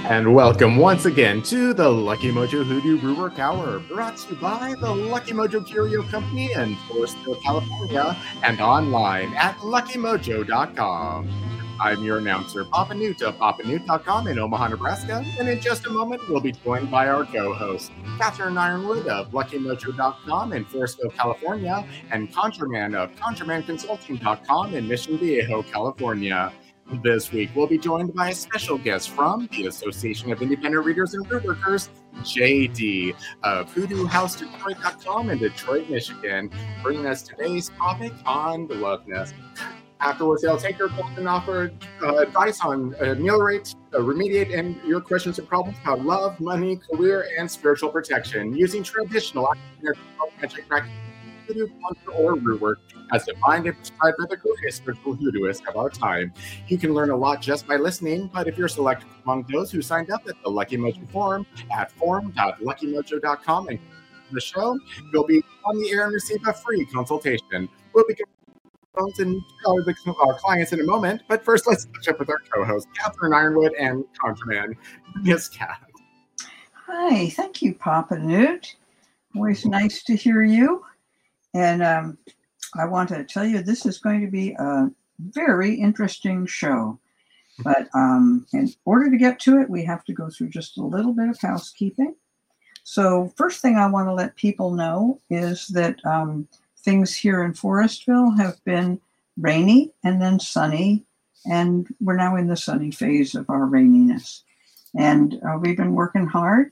And welcome once again to the Lucky Mojo Hoodoo Brewer Hour, brought to you by the Lucky Mojo Curio Company in Forestville, California, and online at luckymojo.com. I'm your announcer, Papa Newt of papanewt.com in Omaha, Nebraska, and in just a moment, we'll be joined by our co-host, Catherine Ironwood of luckymojo.com in Forestville, California, and ConjureMan of ConjureManConsulting.com in Mission Viejo, California. This week, we'll be joined by a special guest from the Association of Independent Readers and Rootworkers, JD of HoodooHouseDetroit.com in Detroit, Michigan, bringing us today's topic on bluffness. Afterwards, they'll take your calls and offer advice on ameliorate, remediate, and your questions and problems about love, money, career, and spiritual protection using traditional magic practices, hoodoo, conjure, or rootwork as defined and prescribed by the greatest spiritual hoodooists of our time. You can learn a lot just by listening, but if you're selected among those who signed up at the Lucky Mojo Forum at forum.luckymojo.com and the show, you'll be on the air and receive a free consultation. We'll be phones and our clients in a moment, but first let's catch up with our co-host, Catherine Ironwood and ConjureMan, Miss Cat. Hi, thank you, Papa Newt. Always nice to hear you. And I want to tell you, this is going to be a very interesting show. But in order to get to it, we have to go through just a little bit of housekeeping. So first thing I want to let people know is that things here in Forestville have been rainy and then sunny, and we're now in the sunny phase of our raininess. And we've been working hard.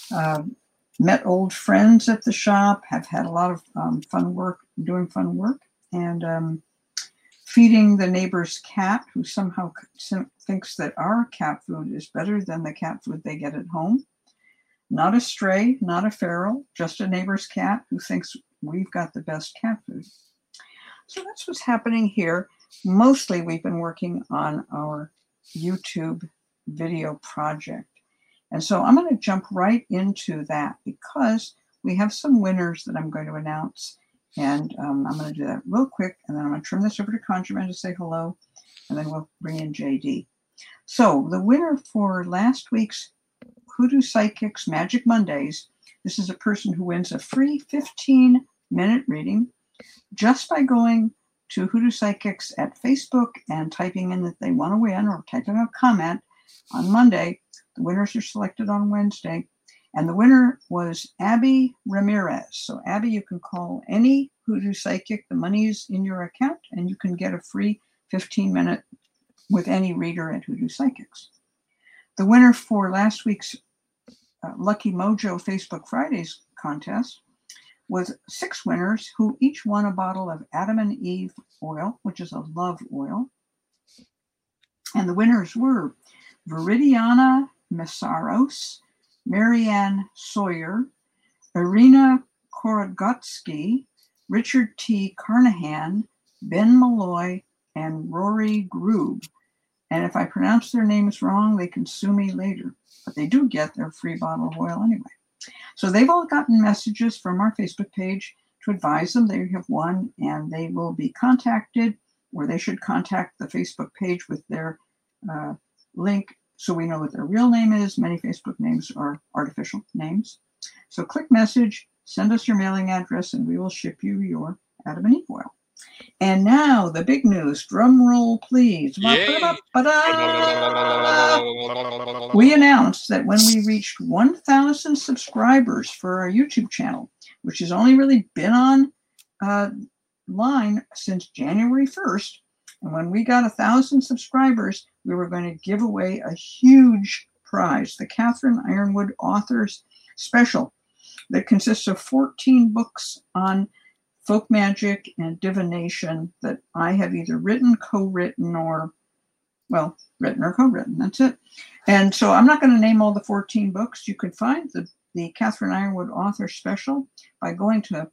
Met old friends at the shop, have had a lot of fun work, and feeding the neighbor's cat, who somehow thinks that our cat food is better than the cat food they get at home. Not a stray, not a feral, just a neighbor's cat who thinks we've got the best cat food. So that's what's happening here. Mostly we've been working on our YouTube video project. And so I'm going to jump right into that because we have some winners that I'm going to announce. And I'm going to do that real quick. And then I'm going to turn this over to ConjureMan to say hello. And then we'll bring in JD. So the winner for last week's Hoodoo Psychics Magic Mondays, this is a person who wins a free 15-minute reading just by going to Hoodoo Psychics at Facebook and typing in that they want to win or typing a comment on Monday. The winners are selected on Wednesday, and the winner was Abby Ramirez. So Abby, you can call any Hoodoo Psychic. The money's in your account, and you can get a free 15-minute with any reader at Hoodoo Psychics. The winner for last week's Lucky Mojo Facebook Fridays contest was 6 winners who each won a bottle of Adam and Eve oil, which is a love oil. And the winners were Viridiana Mesaros, Marianne Sawyer, Irina Korogotsky, Richard T. Carnahan, Ben Malloy, and Rory Grube. And if I pronounce their names wrong, they can sue me later. But they do get their free bottle of oil anyway. So they've all gotten messages from our Facebook page to advise them they have won, and they will be contacted, or they should contact the Facebook page with their link so we know what their real name is. Many Facebook names are artificial names. So click message, send us your mailing address, and we will ship you your Adam and Eve oil. And now the big news. Drum roll, please. We announced that when we reached 1,000 subscribers for our YouTube channel, which has only really been on line since January 1st, and when we got 1,000 subscribers, we were going to give away a huge prize, the Catherine Ironwood Authors Special, that consists of 14 books on folk magic and divination that I have either written, co-written, or, well, written or co-written. That's it. And so I'm not going to name all the 14 books. You could find the Catherine Ironwood Author Special by going to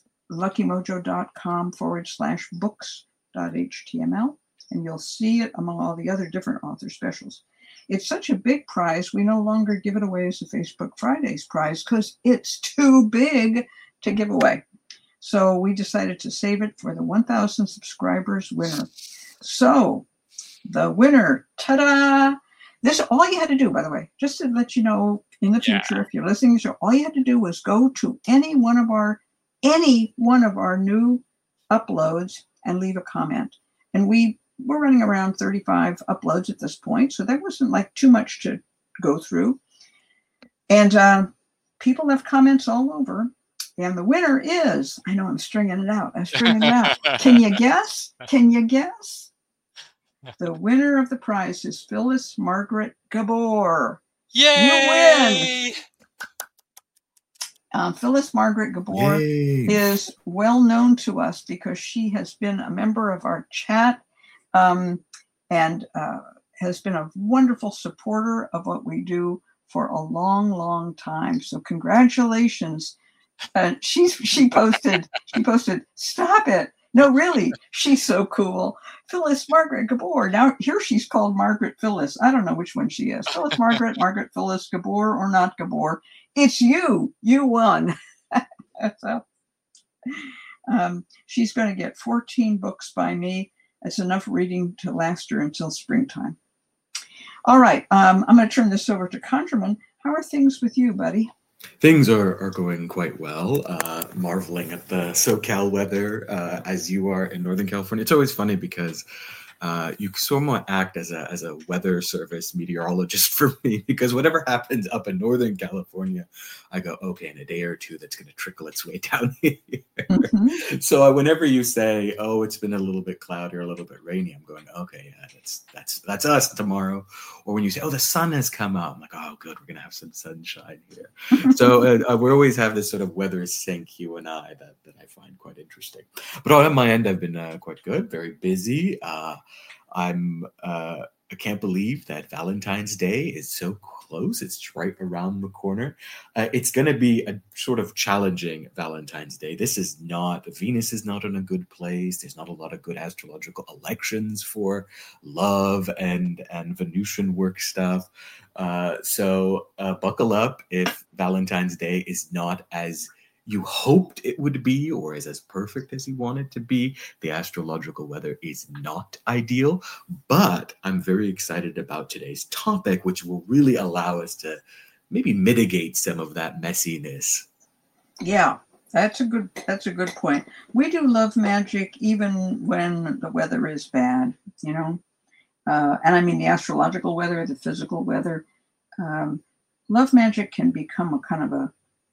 luckymojo.com/books.html, and you'll see it among all the other different author specials. It's such a big prize, we no longer give it away as a Facebook Fridays prize because it's too big to give away. So we decided to save it for the 1,000 subscribers winner. So the winner, ta-da! This all you had to do, by the way, just to let you know in the future, if you're listening to the show, all you had to do was go to any one of our new uploads and leave a comment. And we're running around 35 uploads at this point, so that wasn't like too much to go through. And people left comments all over. And the winner is, I know I'm stringing it out. Can you guess? The winner of the prize is Phyllis Margaret Gabor. Yay! You win. Phyllis Margaret Gabor is well known to us because she has been a member of our chat and has been a wonderful supporter of what we do for a long, long time. So congratulations. She posted, stop it. No, really, she's so cool. Phyllis Margaret Gabor. Now here she's called Margaret Phyllis. I don't know which one she is. Phyllis Margaret, Margaret Phyllis, Gabor or not Gabor. It's you. You won. So she's going to get 14 books by me. It's enough reading to last her until springtime. All right. I'm going to turn this over to Conjurman. How are things with you, buddy? Things are going quite well. Marveling at the SoCal weather as you are in Northern California. It's always funny because you somewhat act as a weather service meteorologist for me, because whatever happens up in Northern California, I go, okay, in a day or two, that's going to trickle its way down here. Mm-hmm. So whenever you say, oh, it's been a little bit cloudy or a little bit rainy, I'm going, okay, yeah, that's us tomorrow. Or when you say, oh, the sun has come out, I'm like, oh, good, we're going to have some sunshine here. So we always have this sort of weather sync, you and I, that I find quite interesting. But on my end, I've been quite good, very busy. I can't believe that Valentine's Day is so close. It's right around the corner. It's going to be a sort of challenging Valentine's Day. Venus is not in a good place. There's not a lot of good astrological elections for love and Venusian work stuff. So buckle up if Valentine's Day is not as you hoped it would be, or is as perfect as you want it to be. The astrological weather is not ideal, but I'm very excited about today's topic, which will really allow us to maybe mitigate some of that messiness. Yeah, that's a good point. We do love magic even when the weather is bad, you know, and I mean the astrological weather, the physical weather. Love magic can become a kind of a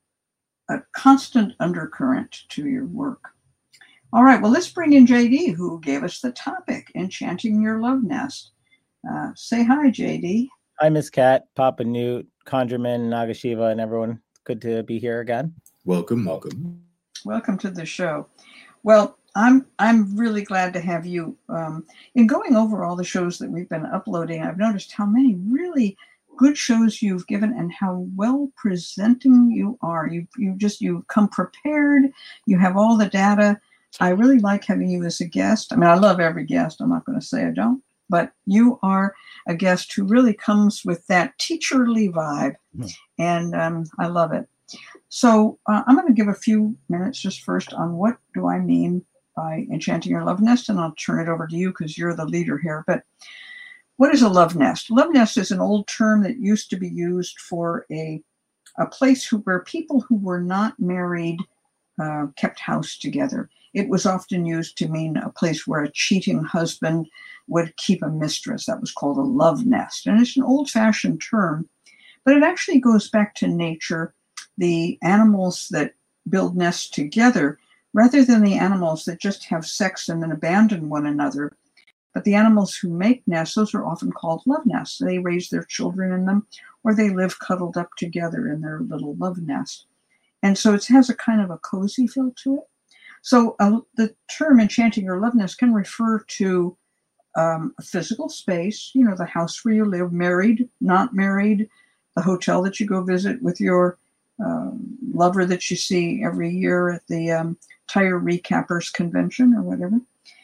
constant undercurrent to your work. All right, well, let's bring in JD, who gave us the topic, Enchanting Your Love Nest. Say hi, JD. Hi, Miss Cat, Papa Newt, Conjurman, Nagashiva, and everyone. Good to be here again. Welcome. Welcome to the show. Well, I'm really glad to have you. In going over all the shows that we've been uploading, I've noticed how many really good shows you've given and how well presenting you are. You come prepared. You have all the data. I really like having you as a guest. I mean, I love every guest. I'm not going to say I don't, but you are a guest who really comes with that teacherly vibe, and I love it. So I'm going to give a few minutes just first on what do I mean by enchanting your love nest, and I'll turn it over to you because you're the leader here. But what is a love nest? Love nest is an old term that used to be used for a place where people who were not married kept house together. It was often used to mean a place where a cheating husband would keep a mistress. That was called a love nest. And it's an old-fashioned term, but it actually goes back to nature, the animals that build nests together, rather than the animals that just have sex and then abandon one another. But the animals who make nests, those are often called love nests. They raise their children in them, or they live cuddled up together in their little love nest. And so it has a kind of a cozy feel to it. So the term enchanting your love nest can refer to a physical space, you know, the house where you live, married, not married, the hotel that you go visit with your lover that you see every year at the Tire Recappers Convention or whatever.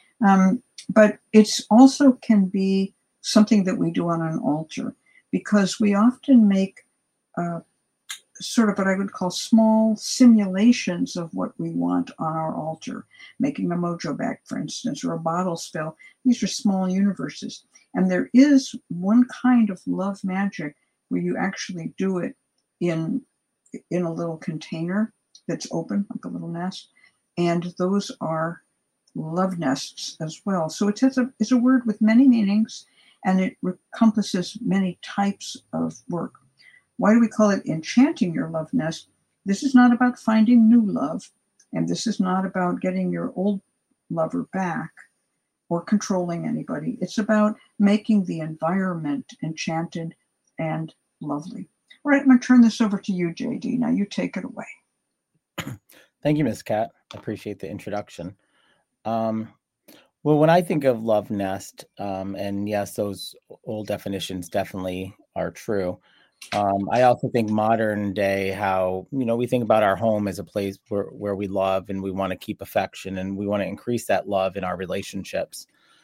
But it's also can be something that we do on an altar, because we often make sort of what I would call small simulations of what we want on our altar, making a mojo bag, for instance, or a bottle spill. These are small universes. And there is one kind of love magic where you actually do it in a little container that's open, like a little nest. And those are love nests as well. So it's a word with many meanings, and it encompasses many types of work. Why do we call it enchanting your love nest? This is not about finding new love, and this is not about getting your old lover back or controlling anybody. It's about making the environment enchanted and lovely. All right, I'm going to turn this over to you, JD. Now you take it away. Thank you, Ms. Cat. I appreciate the introduction. Well, when I think of love nest, and yes, those old definitions definitely are true. I also think modern day how, we think about our home as a place where we love and we want to keep affection and we want to increase that love in our relationships.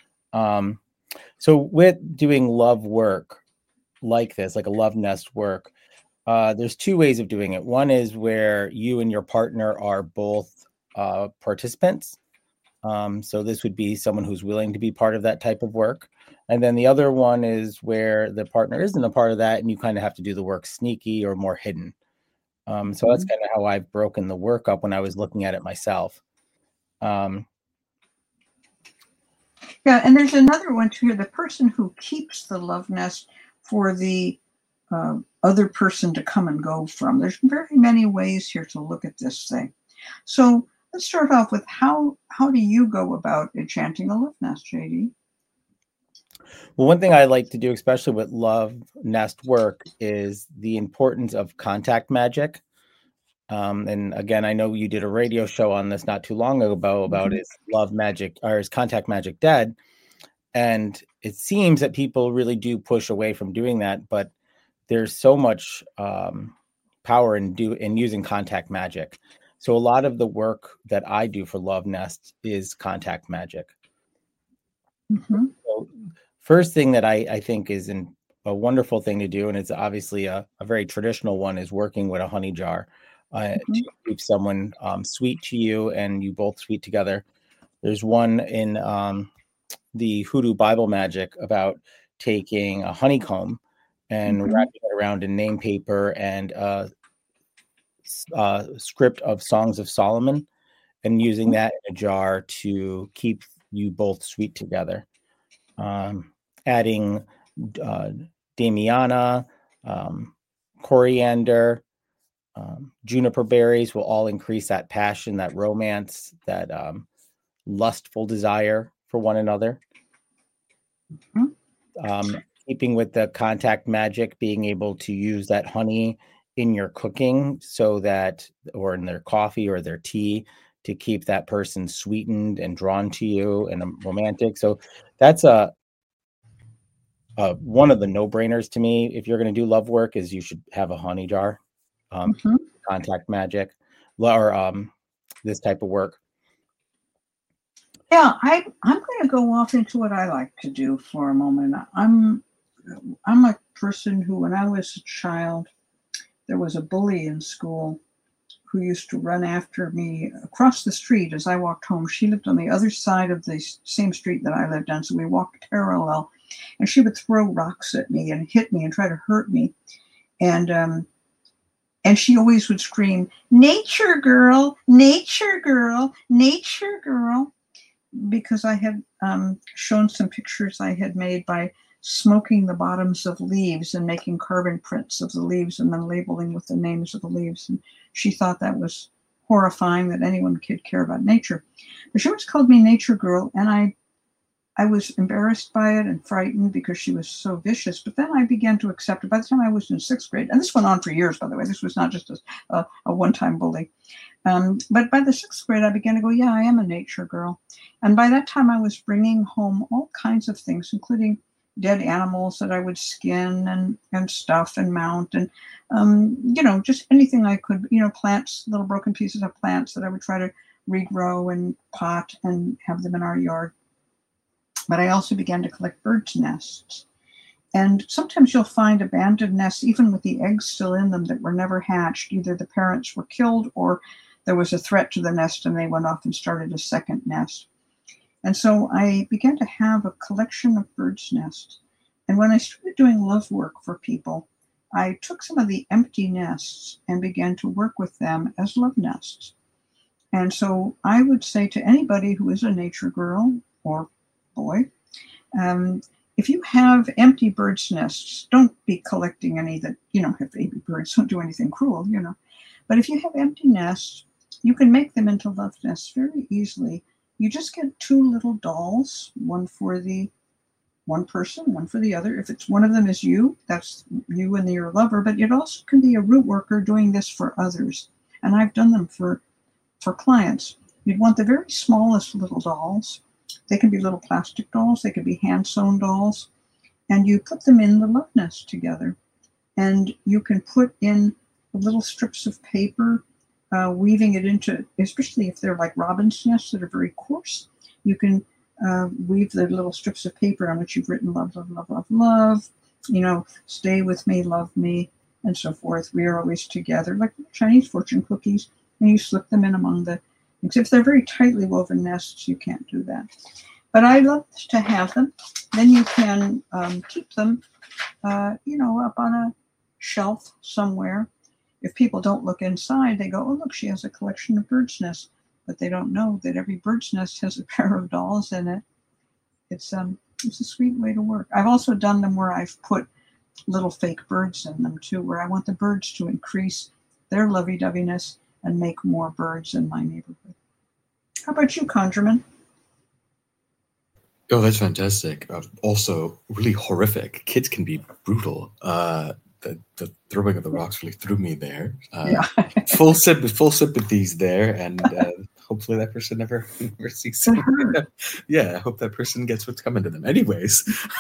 So with doing love work like this, like a love nest work, there's two ways of doing it. One is where you and your partner are both participants. So this would be someone who's willing to be part of that type of work. And then the other one is where the partner isn't a part of that and you kind of have to do the work sneaky or more hidden. So that's kind of how I've broken the work up when I was looking at it myself. Yeah, and there's another one too here, the person who keeps the love nest for the other person to come and go from. There's very many ways here to look at this thing. So let's start off with how do you go about enchanting a love nest, JD? Well, one thing I like to do, especially with love nest work, is the importance of contact magic. And again, I know you did a radio show on this not too long ago about is love magic or is contact magic dead? And it seems that people really do push away from doing that, but there's so much power in using contact magic. So a lot of the work that I do for Love Nest is contact magic. Mm-hmm. So first thing that I think is a wonderful thing to do, and it's obviously a very traditional one, is working with a honey jar to keep someone sweet to you and you both sweet together. There's one in the Hoodoo Bible Magic about taking a honeycomb and wrapping it around in name paper and script of Songs of Solomon and using that in a jar to keep you both sweet together. Adding Damiana, coriander, juniper berries will all increase that passion, that romance, that lustful desire for one another. Keeping with the contact magic, being able to use that honey in your cooking so that, or in their coffee or their tea, to keep that person sweetened and drawn to you and romantic. So that's one of the no-brainers to me. If you're going to do love work, is you should have a honey jar, contact magic, or this type of work. Yeah, I'm going to go off into what I like to do for a moment. I'm a person who, when I was a child, there was a bully in school who used to run after me across the street as I walked home. She lived on the other side of the same street that I lived on, so we walked parallel. And she would throw rocks at me and hit me and try to hurt me. And she always would scream, "Nature girl, nature girl, nature girl," because I had shown some pictures I had made by smoking the bottoms of leaves and making carbon prints of the leaves and then labeling with the names of the leaves. And she thought that was horrifying that anyone could care about nature. But she always called me nature girl, and I was embarrassed by it and frightened because she was so vicious. But then I began to accept it. By the time I was in 6th grade, and this went on for years, by the way, this was not just a one-time bully. But by the 6th grade, I began to go, yeah, I am a nature girl. And by that time, I was bringing home all kinds of things, including dead animals that I would skin and stuff and mount and, just anything I could, plants, little broken pieces of plants that I would try to regrow and pot and have them in our yard. But I also began to collect birds' nests. And sometimes you'll find abandoned nests, even with the eggs still in them, that were never hatched. Either the parents were killed or there was a threat to the nest and they went off and started a second nest. And so I began to have a collection of birds' nests. And when I started doing love work for people, I took some of the empty nests and began to work with them as love nests. And so I would say to anybody who is a nature girl or boy, if you have empty birds' nests, don't be collecting any that, have baby birds. Don't do anything cruel, But if you have empty nests, you can make them into love nests very easily. You just get 2 little dolls, one for the one person, one for the other. If it's one of them is you, that's you and your lover, but it also can be a root worker doing this for others. And I've done them for clients. You'd want the very smallest little dolls. They can be little plastic dolls. They can be hand-sewn dolls. And you put them in the love nest together. And you can put in little strips of paper, weaving it into, especially if they're like robin's nests that are very coarse, you can weave the little strips of paper on which you've written love, love, love, love, love, stay with me, love me, and so forth. We are always together, like Chinese fortune cookies. And you slip them in among the, if they're very tightly woven nests, you can't do that. But I love to have them. Then you can keep them, up on a shelf somewhere. If people don't look inside, they go, oh, look, she has a collection of birds' nests. But they don't know that every bird's nest has a pair of dolls in it. It's a sweet way to work. I've also done them where I've put little fake birds in them too, where I want the birds to increase their lovey-doveyness and make more birds in my neighborhood. How about you, Conjurman? Oh, that's fantastic. Also, really horrific. Kids can be brutal. The throwing of the rocks really threw me there. Full sympathies there, and hopefully that person never sees it. Yeah, I hope that person gets what's coming to them. Anyways,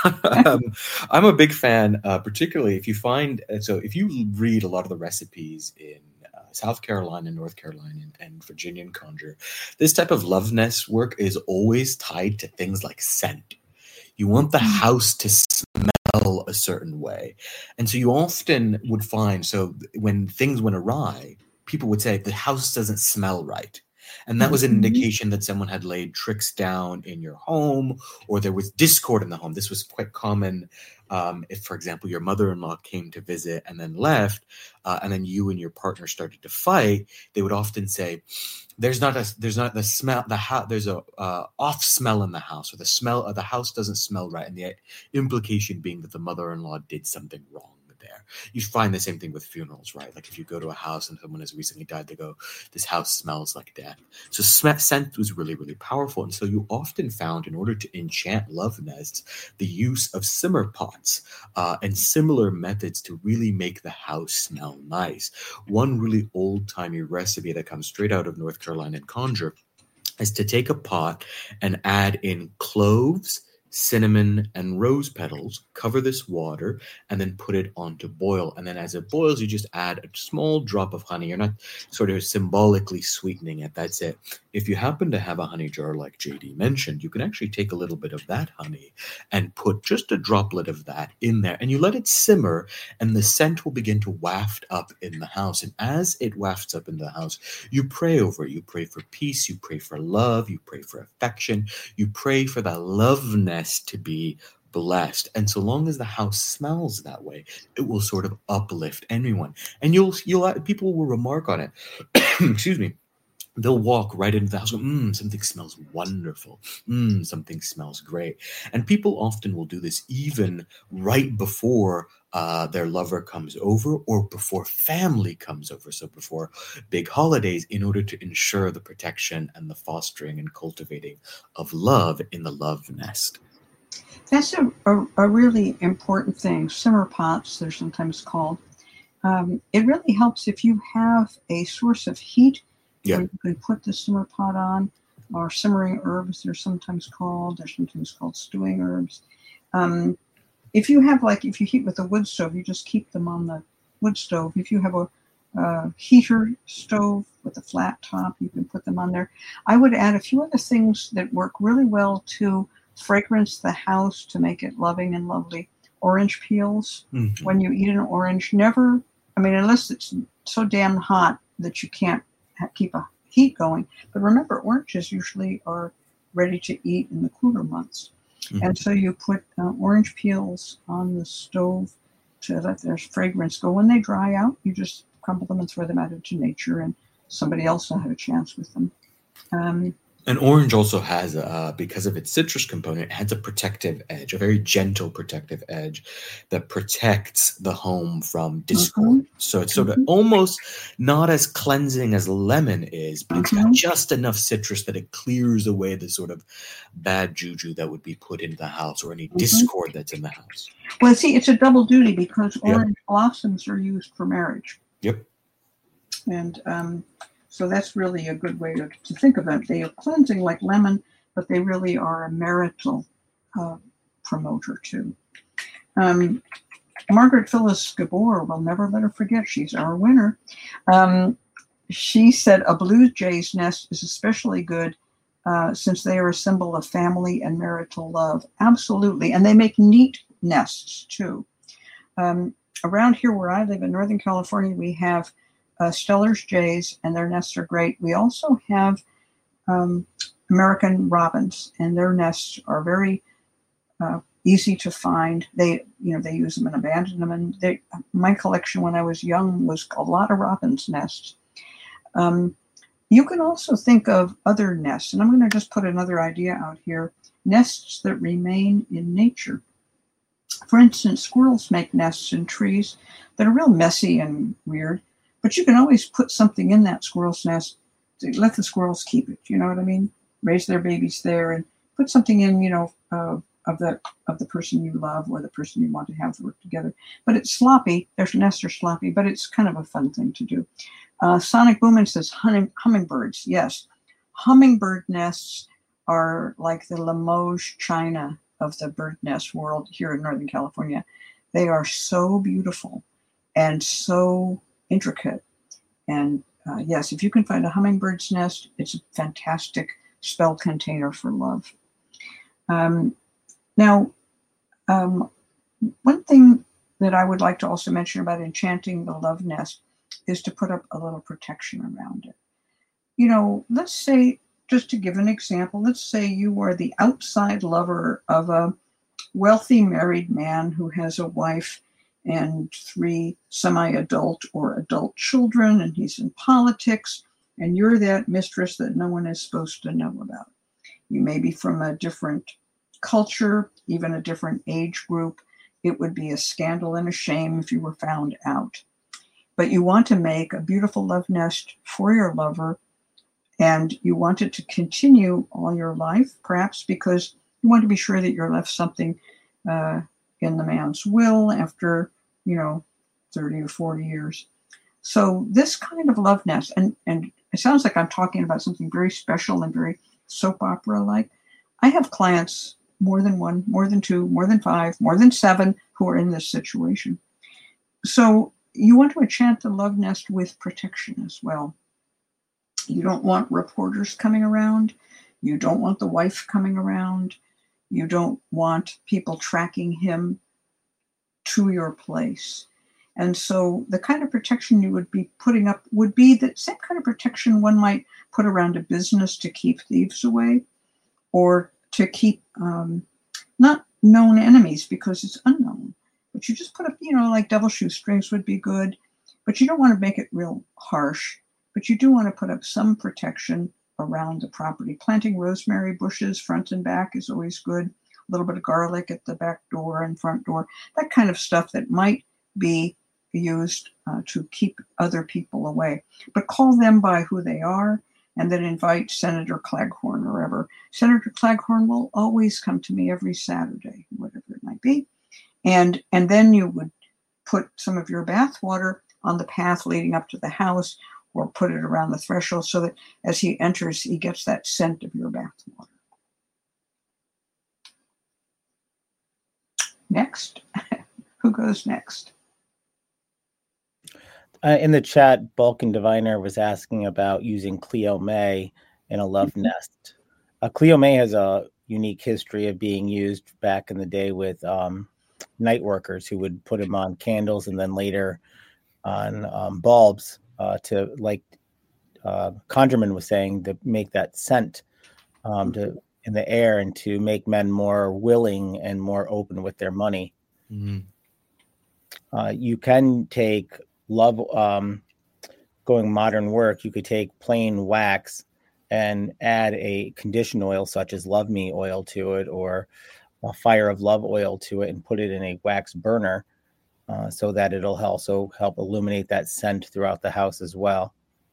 I'm a big fan, particularly if you find, if you read a lot of the recipes in South Carolina, North Carolina, and Virginian conjure, this type of love nest work is always tied to things like scent. You want the house to smell a certain way. And so you often would find, so when things went awry, people would say the house doesn't smell right. And that was an indication that someone had laid tricks down in your home, or there was discord in the home. This was quite common if, for example, your mother-in-law came to visit and then left, and then you and your partner started to fight. They would often say, "There's not the smell. There's a off smell in the house, or the smell of the house doesn't smell right." And the implication being that the mother-in-law did something wrong there. You find the same thing with funerals, right? Like if you go to a house and someone has recently died, they go, "This house smells like death." So scent was really, really powerful. And so you often found, in order to enchant love nests, the use of simmer pots and similar methods to really make the house smell nice. One really old-timey recipe that comes straight out of North Carolina and conjure is to take a pot and add in cloves, cinnamon, and rose petals, cover this water, and then put it on to boil. And then as it boils, you just add a small drop of honey. You're not sort of symbolically sweetening it. That's it. If you happen to have a honey jar like JD mentioned, you can actually take a little bit of that honey and put just a droplet of that in there, and you let it simmer, and the scent will begin to waft up in the house. And as it wafts up in the house, you pray over it. You pray for peace. You pray for love. You pray for affection. You pray for the love nest to be blessed. And so long as the house smells that way, it will sort of uplift anyone. And you'll people will remark on it. Excuse me. They'll walk right into the house and go, something smells wonderful. Something smells great. And people often will do this even right before their lover comes over, or before family comes over, so before big holidays, in order to ensure the protection and the fostering and cultivating of love in the love nest. That's a really important thing. Simmer pots, they're sometimes called. It really helps if you have a source of heat. Yeah. You can put the simmer pot on, or simmering herbs, they're sometimes called stewing herbs. If you heat with a wood stove, you just keep them on the wood stove. If you have a heater stove with a flat top, you can put them on there. I would add a few other things that work really well to fragrance the house, to make it loving and lovely. Orange peels. Mm-hmm. When you eat an orange, unless it's so damn hot that you can't keep a heat going. But remember, oranges usually are ready to eat in the cooler months. Mhm. And so you put orange peels on the stove to let their fragrance go. When they dry out, you just crumble them and throw them out into nature, and somebody else will have a chance with them. And orange also has, because of its citrus component, it has a protective edge, a very gentle protective edge that protects the home from discord. So it's sort of almost not as cleansing as lemon is, but it's got just enough citrus that it clears away the sort of bad juju that would be put into the house or any discord that's in the house. Well, see, it's a double duty because orange blossoms are used for marriage. Yep. And so that's really a good way to think of it. They are cleansing like lemon, but they really are a marital promoter too. Margaret Phyllis Gabor, we'll never let her forget, she's our winner. She said a blue jay's nest is especially good since they are a symbol of family and marital love. Absolutely. And they make neat nests too. Around here where I live in Northern California, we have Steller's jays, and their nests are great. We also have American robins, and their nests are very easy to find. They use them and abandon them. And my collection when I was young was a lot of robins' nests. You can also think of other nests, and I'm going to just put another idea out here. Nests that remain in nature. For instance, squirrels make nests in trees that are real messy and weird. But you can always put something in that squirrel's nest to let the squirrels keep it. You know what I mean? Raise their babies there and put something in, of the person you love or the person you want to have work together. But it's sloppy. Their nests are sloppy, but it's kind of a fun thing to do. Sonic Boomin says hummingbirds. Yes, hummingbird nests are like the Limoges china of the bird nest world here in Northern California. They are so beautiful and so intricate. And yes, if you can find a hummingbird's nest, it's a fantastic spell container for love. Now, one thing that I would like to also mention about enchanting the love nest is to put up a little protection around it. Let's say, just to give an example, let's say you are the outside lover of a wealthy married man who has a wife and 3 semi-adult or adult children, and he's in politics, and you're that mistress that no one is supposed to know about. You may be from a different culture, even a different age group. It would be a scandal and a shame if you were found out. But you want to make a beautiful love nest for your lover, and you want it to continue all your life, perhaps because you want to be sure that you're left something in the man's will after 30 or 40 years. So this kind of love nest, and it sounds like I'm talking about something very special and very soap opera-like. I have clients, more than 1, more than 2, more than 5, more than 7, who are in this situation. So you want to enchant the love nest with protection as well. You don't want reporters coming around. You don't want the wife coming around. You don't want people tracking him to your place. And so the kind of protection you would be putting up would be the same kind of protection one might put around a business to keep thieves away, or to keep not known enemies because it's unknown. But you just put up, like double shoestrings would be good, but you don't want to make it real harsh. But you do want to put up some protection around the property. Planting rosemary bushes front and back is always good. A little bit of garlic at the back door and front door, that kind of stuff that might be used to keep other people away. But call them by who they are, and then invite Senator Claghorn or ever. Senator Claghorn will always come to me every Saturday, whatever it might be. And then you would put some of your bath water on the path leading up to the house, or put it around the threshold so that as he enters, he gets that scent of your bath water. Next. Who goes next? In the chat, Balkan Diviner was asking about using Cleo May in a love nest. Cleo May has a unique history of being used back in the day with night workers who would put them on candles and then later on bulbs to, like Conjurman was saying, to make that scent. And in the air and to make men more willing and more open with their money. You can take love, going modern work. You could take plain wax and add a conditioned oil such as Love Me oil to it, or a Fire of Love oil to it, and put it in a wax burner so that it'll also help illuminate that scent throughout the house as well.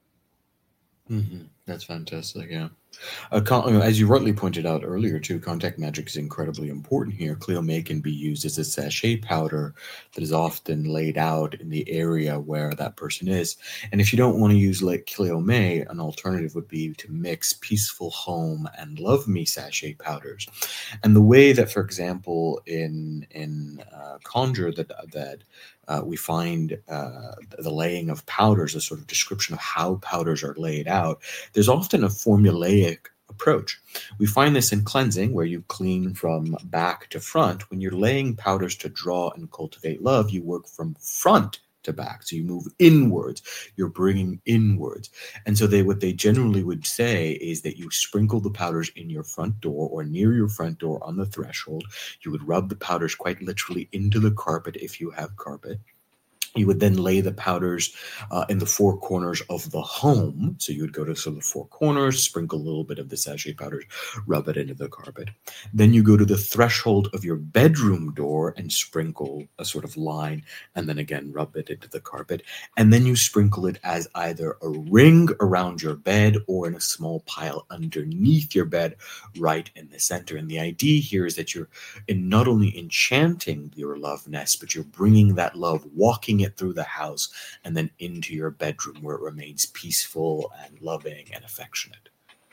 That's fantastic. Yeah. As you rightly pointed out earlier, too, contact magic is incredibly important here. Cleo May can be used as a sachet powder that is often laid out in the area where that person is. And if you don't want to use like Cleo May, an alternative would be to mix Peaceful Home and Love Me sachet powders. And the way that, for example, in Conjure that we find the laying of powders, a sort of description of how powders are laid out, there's often a formulaic approach. We find this in cleansing, where you clean from back to front. When you're laying powders to draw and cultivate love, you work from front to back. So you move inwards, you're bringing inwards. And so what they generally would say is that you sprinkle the powders in your front door or near your front door on the threshold. You would rub the powders quite literally into the carpet if you have carpet. You would then lay the powders in the four corners of the home. So you would go to sort of the four corners, sprinkle a little bit of the sachet powders, rub it into the carpet. Then you go to the threshold of your bedroom door and sprinkle a sort of line, and then again rub it into the carpet. And then you sprinkle it as either a ring around your bed or in a small pile underneath your bed, right in the center. And the idea here is that you're not only enchanting your love nest, but you're bringing that love, walking it through the house and then into your bedroom, where it remains peaceful and loving and affectionate.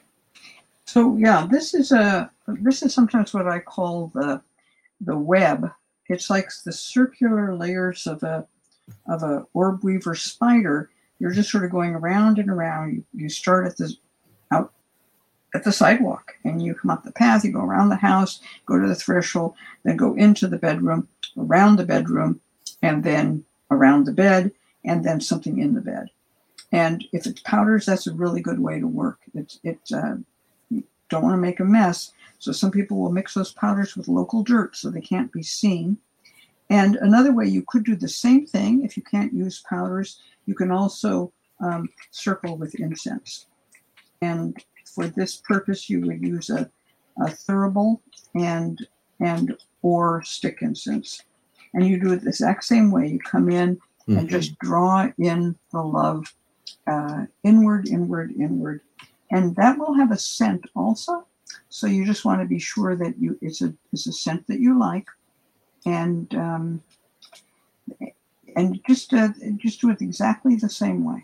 So yeah, this is sometimes what I call the web. It's like the circular layers of a orb weaver spider. You're just sort of going around and around. You start out at the sidewalk, and you come up the path. You go around the house, go to the threshold, then go into the bedroom, around the bedroom, and then around the bed, and then something in the bed. And if it's powders, that's a really good way to work. You don't want to make a mess. So some people will mix those powders with local dirt so they can't be seen. And another way you could do the same thing, if you can't use powders, you can also circle with incense. And for this purpose, you would use a thurible and or stick incense. And you do it the exact same way. You come in and just draw in the love inward, inward, inward. And that will have a scent also. So you just want to be sure that it's a scent that you like. And just do it exactly the same way.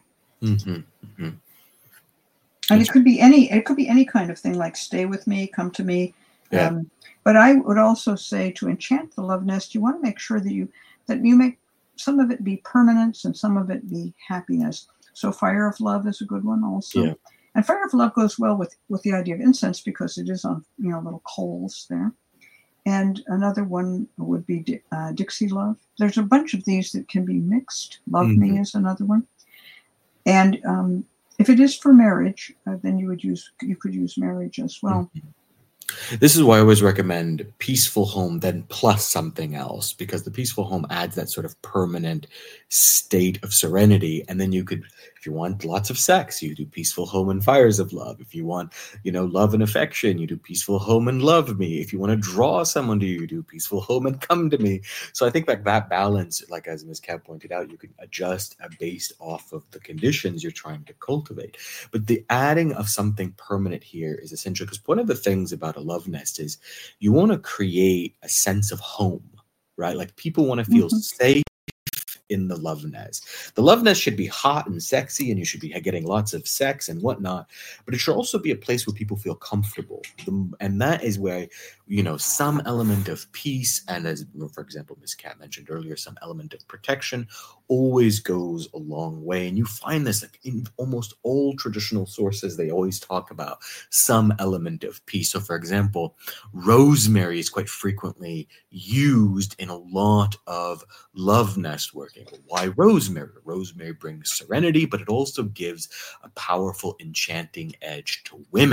And it could be any kind of thing, like stay with me, come to me. Yeah. But I would also say, to enchant the love nest, you want to make sure that you make some of it be permanence and some of it be happiness. So Fire of Love is a good one also. Yeah. And Fire of Love goes well with the idea of incense, because it is on little coals there. And another one would be Dixie Love. There's a bunch of these that can be mixed. Love Me is another one. And if it is for marriage, then you could use marriage as well. This is why I always recommend Peaceful Home, then plus something else, because the Peaceful Home adds that sort of permanent state of serenity. And then you could, if you want lots of sex, you do Peaceful Home and Fires of Love. If you want, love and affection, you do Peaceful Home and Love Me. If you want to draw someone to you, you do Peaceful Home and Come to Me. So I think that balance, like as Ms. Kat pointed out, you can adjust based off of the conditions you're trying to cultivate. But the adding of something permanent here is essential, because one of the things about a love nest is you want to create a sense of home, right? Like people want to feel safe in the love nest. The love nest should be hot and sexy, and you should be getting lots of sex and whatnot, but it should also be a place where people feel comfortable. And that is where, some element of peace, and as, for example, Ms. Kat mentioned earlier, some element of protection always goes a long way. And you find this in almost all traditional sources. They always talk about some element of peace. So, for example, rosemary is quite frequently used in a lot of love nest working. Why rosemary? Rosemary brings serenity, but it also gives a powerful enchanting edge to women.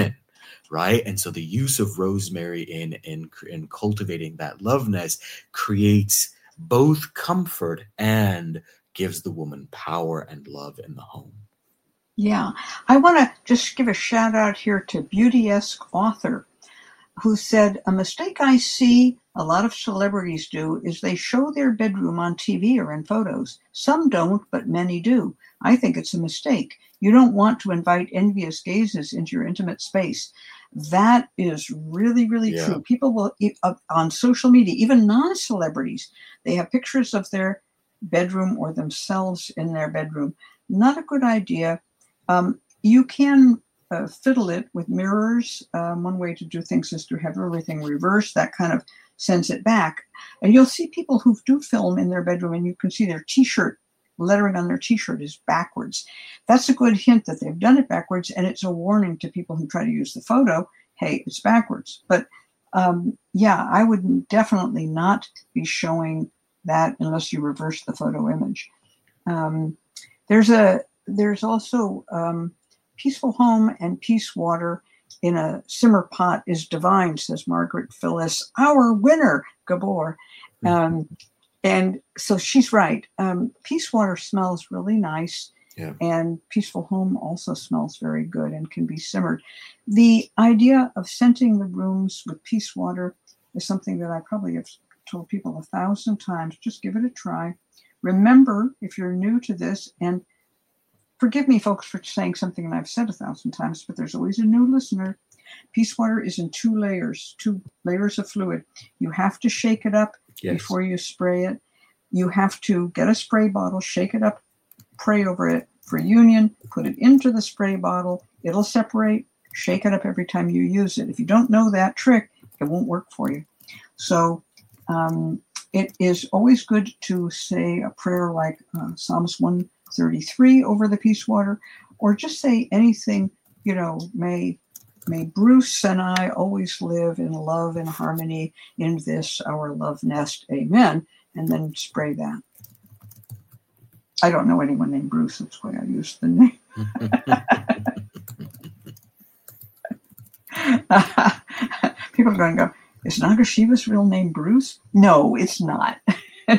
right? And so the use of rosemary in cultivating that love nest creates both comfort and gives the woman power and love in the home. Yeah, I want to just give a shout out here to Beauty-esque Author, who said, a mistake I see a lot of celebrities do is they show their bedroom on TV or in photos. Some don't, but many do. I think it's a mistake. You don't want to invite envious gazes into your intimate space. That is really, really true. People will, on social media, even non-celebrities, they have pictures of their bedroom or themselves in their bedroom. Not a good idea. You can fiddle it with mirrors. One way to do things is to have everything reversed. That kind of sends it back. And you'll see people who do film in their bedroom, and you can see their t-shirt, lettering on their t-shirt is backwards. That's a good hint that they've done it backwards, and it's a warning to people who try to use the photo, hey, it's backwards. But yeah, I would definitely not be showing that unless you reverse the photo image. There's also peaceful home and peace water in a simmer pot is divine, says Margaret Phyllis, our winner, Gabor. And so she's right. Peace water smells really nice. Yeah. And peaceful home also smells very good and can be simmered. The idea of scenting the rooms with peace water is something that I probably have told people 1,000 times. Just give it a try. Remember, if you're new to this, and forgive me, folks, for saying something that I've said 1,000 times, but there's always a new listener. Peace water is in two layers of fluid. You have to shake it up before you spray it. You have to get a spray bottle, shake it up, pray over it for union, put it into the spray bottle. It'll separate, shake it up every time you use it. If you don't know that trick, it won't work for you. So it is always good to say a prayer like Psalms 133 over the peace water, or just say anything, may Bruce and I always live in love and harmony in this, our love nest. Amen. And then spray that. I don't know anyone named Bruce. That's why I used the name. People are going to go, is Nagashiva's real name Bruce? No, it's not. All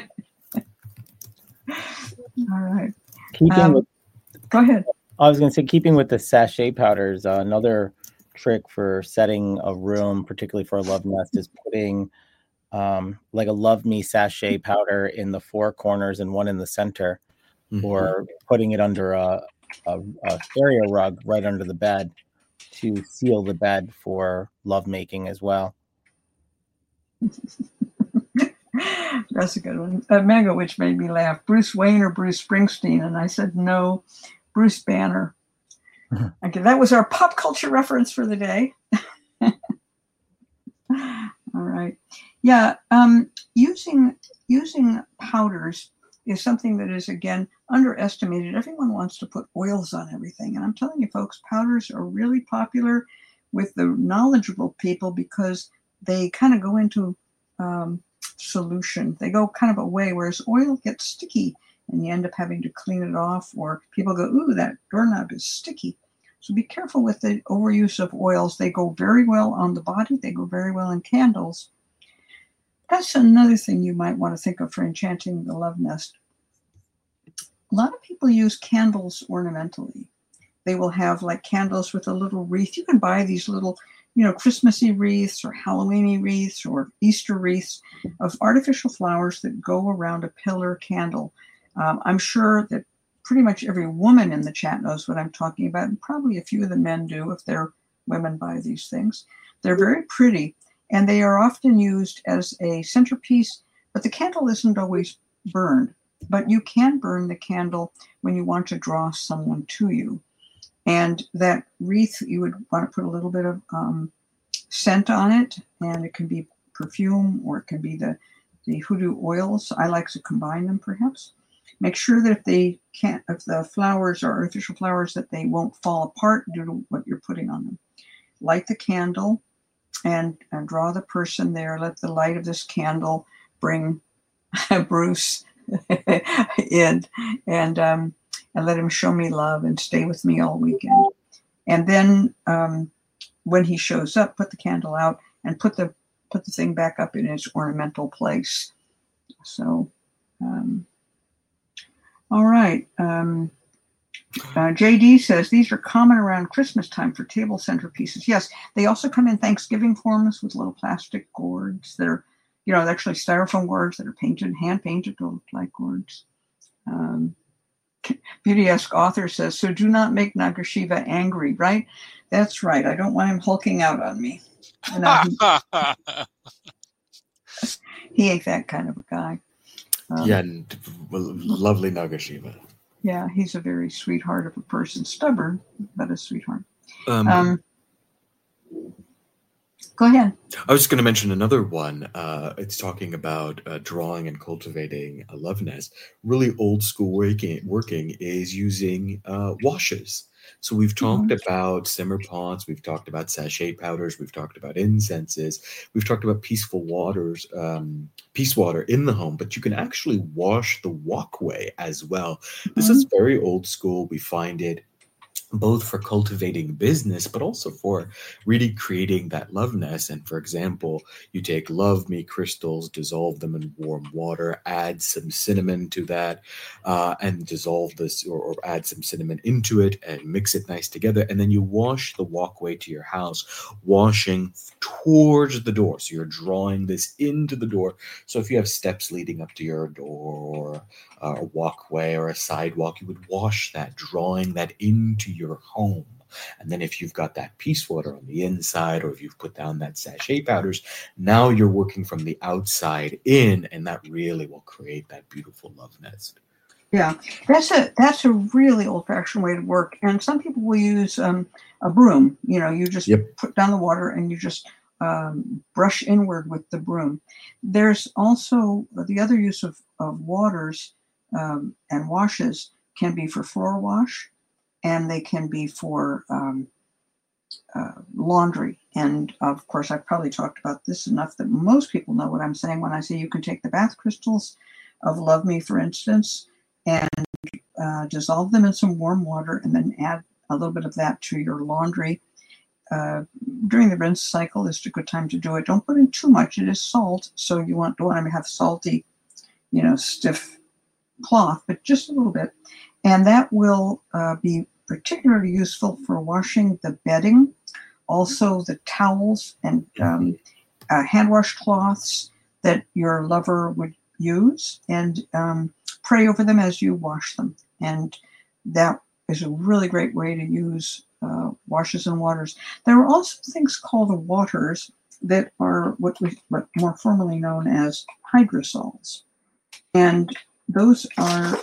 right. Go ahead. I was going to say, keeping with the sachet powders, another trick for setting a room, particularly for a love nest, is putting like a Love Me sachet powder in the four corners and one in the center, or putting it under a area rug right under the bed to seal the bed for lovemaking as well. That's a good one. Mega, which made me laugh. Bruce Wayne or Bruce Springsteen? And I said, no, Bruce Banner. Okay, that was our pop culture reference for the day. All right. Yeah, using powders is something that is, again, underestimated. Everyone wants to put oils on everything. And I'm telling you, folks, powders are really popular with the knowledgeable people because they kind of go into solution. They go kind of away, whereas oil gets sticky and you end up having to clean it off, or people go, ooh, that doorknob is sticky. So be careful with the overuse of oils. They go very well on the body. They go very well in candles. That's another thing you might want to think of for enchanting the love nest. A lot of people use candles ornamentally. They will have like candles with a little wreath. You can buy these little, Christmassy wreaths or Halloweeny wreaths or Easter wreaths of artificial flowers that go around a pillar candle. I'm sure that pretty much every woman in the chat knows what I'm talking about, and probably a few of the men do if they're women buy these things. They're very pretty, and they are often used as a centerpiece, but the candle isn't always burned. But you can burn the candle when you want to draw someone to you. And that wreath, you would want to put a little bit of scent on it, and it can be perfume or it can be the hoodoo oils. I like to combine them, perhaps. Make sure that if the flowers are artificial flowers, that they won't fall apart due to what you're putting on them. Light the candle and draw the person there. Let the light of this candle bring Bruce in, and let him show me love and stay with me all weekend. And then when he shows up, put the candle out and put the thing back up in its ornamental place. So, all right. JD says these are common around Christmas time for table centerpieces. Yes, they also come in Thanksgiving forms with little plastic gourds that are, actually styrofoam gourds that are hand painted to look like gourds. Beauty-esque author says, so do not make Nagashiva angry, right? That's right. I don't want him hulking out on me. He ain't that kind of a guy. And lovely Nagashiva. Yeah, he's a very sweetheart of a person. Stubborn, but a sweetheart. Go ahead. I was just going to mention another one. It's talking about drawing and cultivating a love nest. Really old school working is using washes. So we've talked about simmer pots, we've talked about sachet powders, we've talked about incenses, we've talked about peace water in the home, but you can actually wash the walkway as well. This is very old school. We find it both for cultivating business, but also for really creating that love nest. And for example, you take Love Me crystals, dissolve them in warm water, add some cinnamon to that, and dissolve this or add some cinnamon into it and mix it nice together. And then you wash the walkway to your house, washing towards the door. So you're drawing this into the door. So if you have steps leading up to your door or a walkway or a sidewalk, you would wash that, drawing that into your home. And then if you've got that peace water on the inside, or if you've put down that sachet powders, now you're working from the outside in, and that really will create that beautiful love nest. Yeah, that's a really old-fashioned way to work. And some people will use a broom. You just put down the water and you just brush inward with the broom. There's also the other use of waters and washes can be for floor wash, and they can be for laundry. And of course, I've probably talked about this enough that most people know what I'm saying when I say you can take the bath crystals of Love Me, for instance, and dissolve them in some warm water and then add a little bit of that to your laundry. During the rinse cycle is a good time to do it. Don't put in too much. It is salt, so you don't want to have salty, stiff cloth, but just a little bit. And that will be particularly useful for washing the bedding, also the towels and hand wash cloths that your lover would use, and pray over them as you wash them. And that is a really great way to use washes and waters. There are also things called waters that are what more formally known as hydrosols. And those are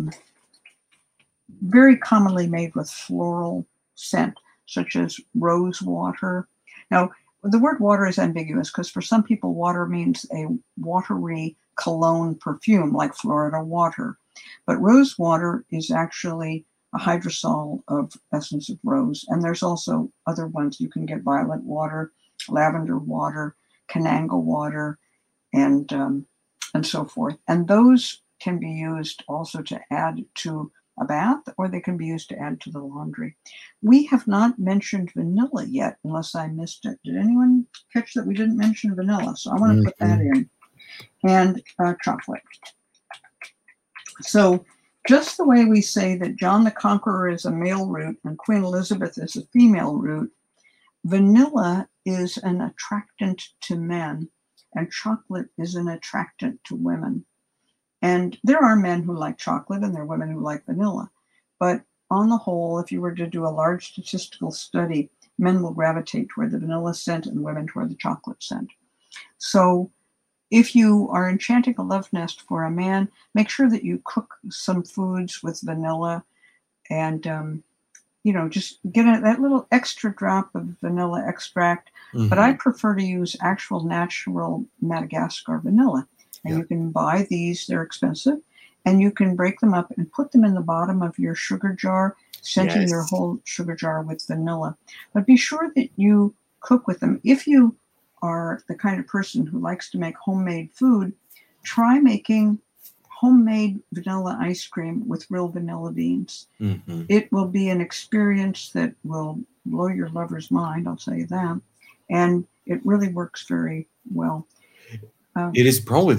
very commonly made with floral scent, such as rose water. Now, the word water is ambiguous because for some people, water means a watery cologne perfume like Florida water. But rose water is actually a hydrosol of essence of rose. And there's also other ones. You can get violet water, lavender water, cananga water, and so forth. And those can be used also to add to a bath, or they can be used to add to the laundry. We have not mentioned vanilla yet, unless I missed it. Did anyone catch that we didn't mention vanilla? So I want to put that in. And chocolate. So just the way we say that John the Conqueror is a male root and Queen Elizabeth is a female root, vanilla is an attractant to men and chocolate is an attractant to women. And there are men who like chocolate and there are women who like vanilla. But on the whole, if you were to do a large statistical study, men will gravitate toward the vanilla scent and women toward the chocolate scent. So if you are enchanting a love nest for a man, make sure that you cook some foods with vanilla and, just get that little extra drop of vanilla extract. Mm-hmm. But I prefer to use actual natural Madagascar vanilla. And you can buy these, they're expensive, and you can break them up and put them in the bottom of your sugar jar, scenting your whole sugar jar with vanilla. But be sure that you cook with them. If you are the kind of person who likes to make homemade food, try making homemade vanilla ice cream with real vanilla beans. Mm-hmm. It will be an experience that will blow your lover's mind, I'll tell you that. And it really works very well. It is probably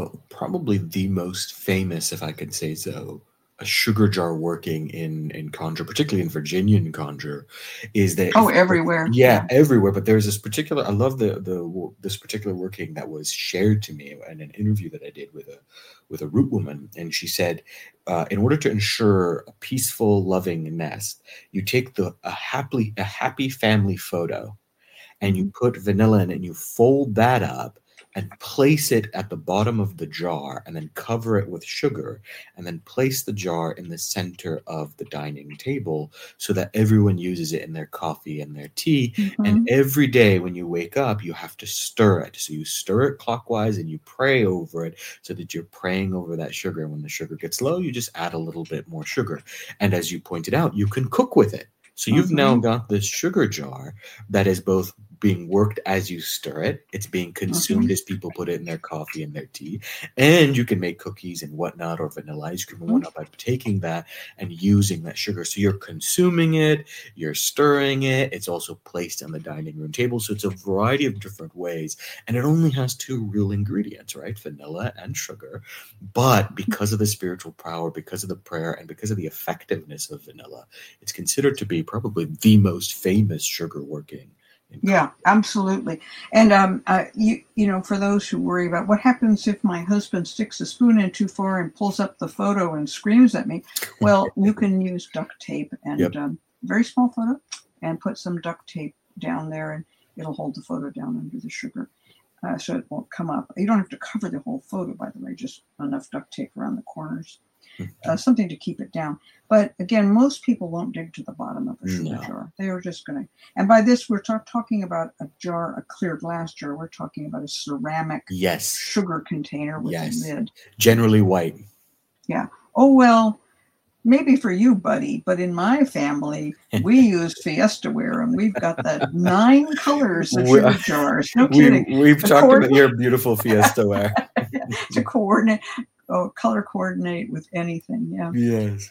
the most famous, if I could say so, a sugar jar working in conjure, particularly in Virginian conjure, is that everywhere. Yeah, everywhere. But there's this particular. I love this particular working that was shared to me in an interview that I did with a root woman, and she said, in order to ensure a peaceful, loving nest, you take a happy family photo, and you put vanilla in it, and you fold that up and place it at the bottom of the jar, and then cover it with sugar, and then place the jar in the center of the dining table so that everyone uses it in their coffee and their tea. Mm-hmm. And every day when you wake up, you have to stir it. So you stir it clockwise and you pray over it so that you're praying over that sugar. And when the sugar gets low, you just add a little bit more sugar. And as you pointed out, you can cook with it. So you've now got this sugar jar that is both being worked as you stir it. It's being consumed as people put it in their coffee and their tea. And you can make cookies and whatnot, or vanilla ice cream and whatnot, by taking that and using that sugar. So you're consuming it, you're stirring it. It's also placed on the dining room table. So it's a variety of different ways. And it only has two real ingredients, right? Vanilla and sugar. But because of the spiritual power, because of the prayer, and because of the effectiveness of vanilla, it's considered to be probably the most famous sugar working. Yeah, absolutely. And you know, for those who worry about what happens if my husband sticks a spoon in too far and pulls up the photo and screams at me, well, you can use duct tape and very small photo, and put some duct tape down there, and it'll hold the photo down under the sugar, so it won't come up. You don't have to cover the whole photo, by the way, just enough duct tape around the corners. Something to keep it down. But again, most people won't dig to the bottom of a sugar jar. They are just going to. And by this, we're talking about a jar, a clear glass jar. We're talking about a ceramic sugar container with a lid. Generally white. Yeah. Oh, well, maybe for you, buddy. But in my family, we use Fiestaware, and we've got the 9 colors of sugar jars. No kidding. We've talked about your beautiful Fiestaware. To coordinate. Color coordinate with anything. Yeah. Yes.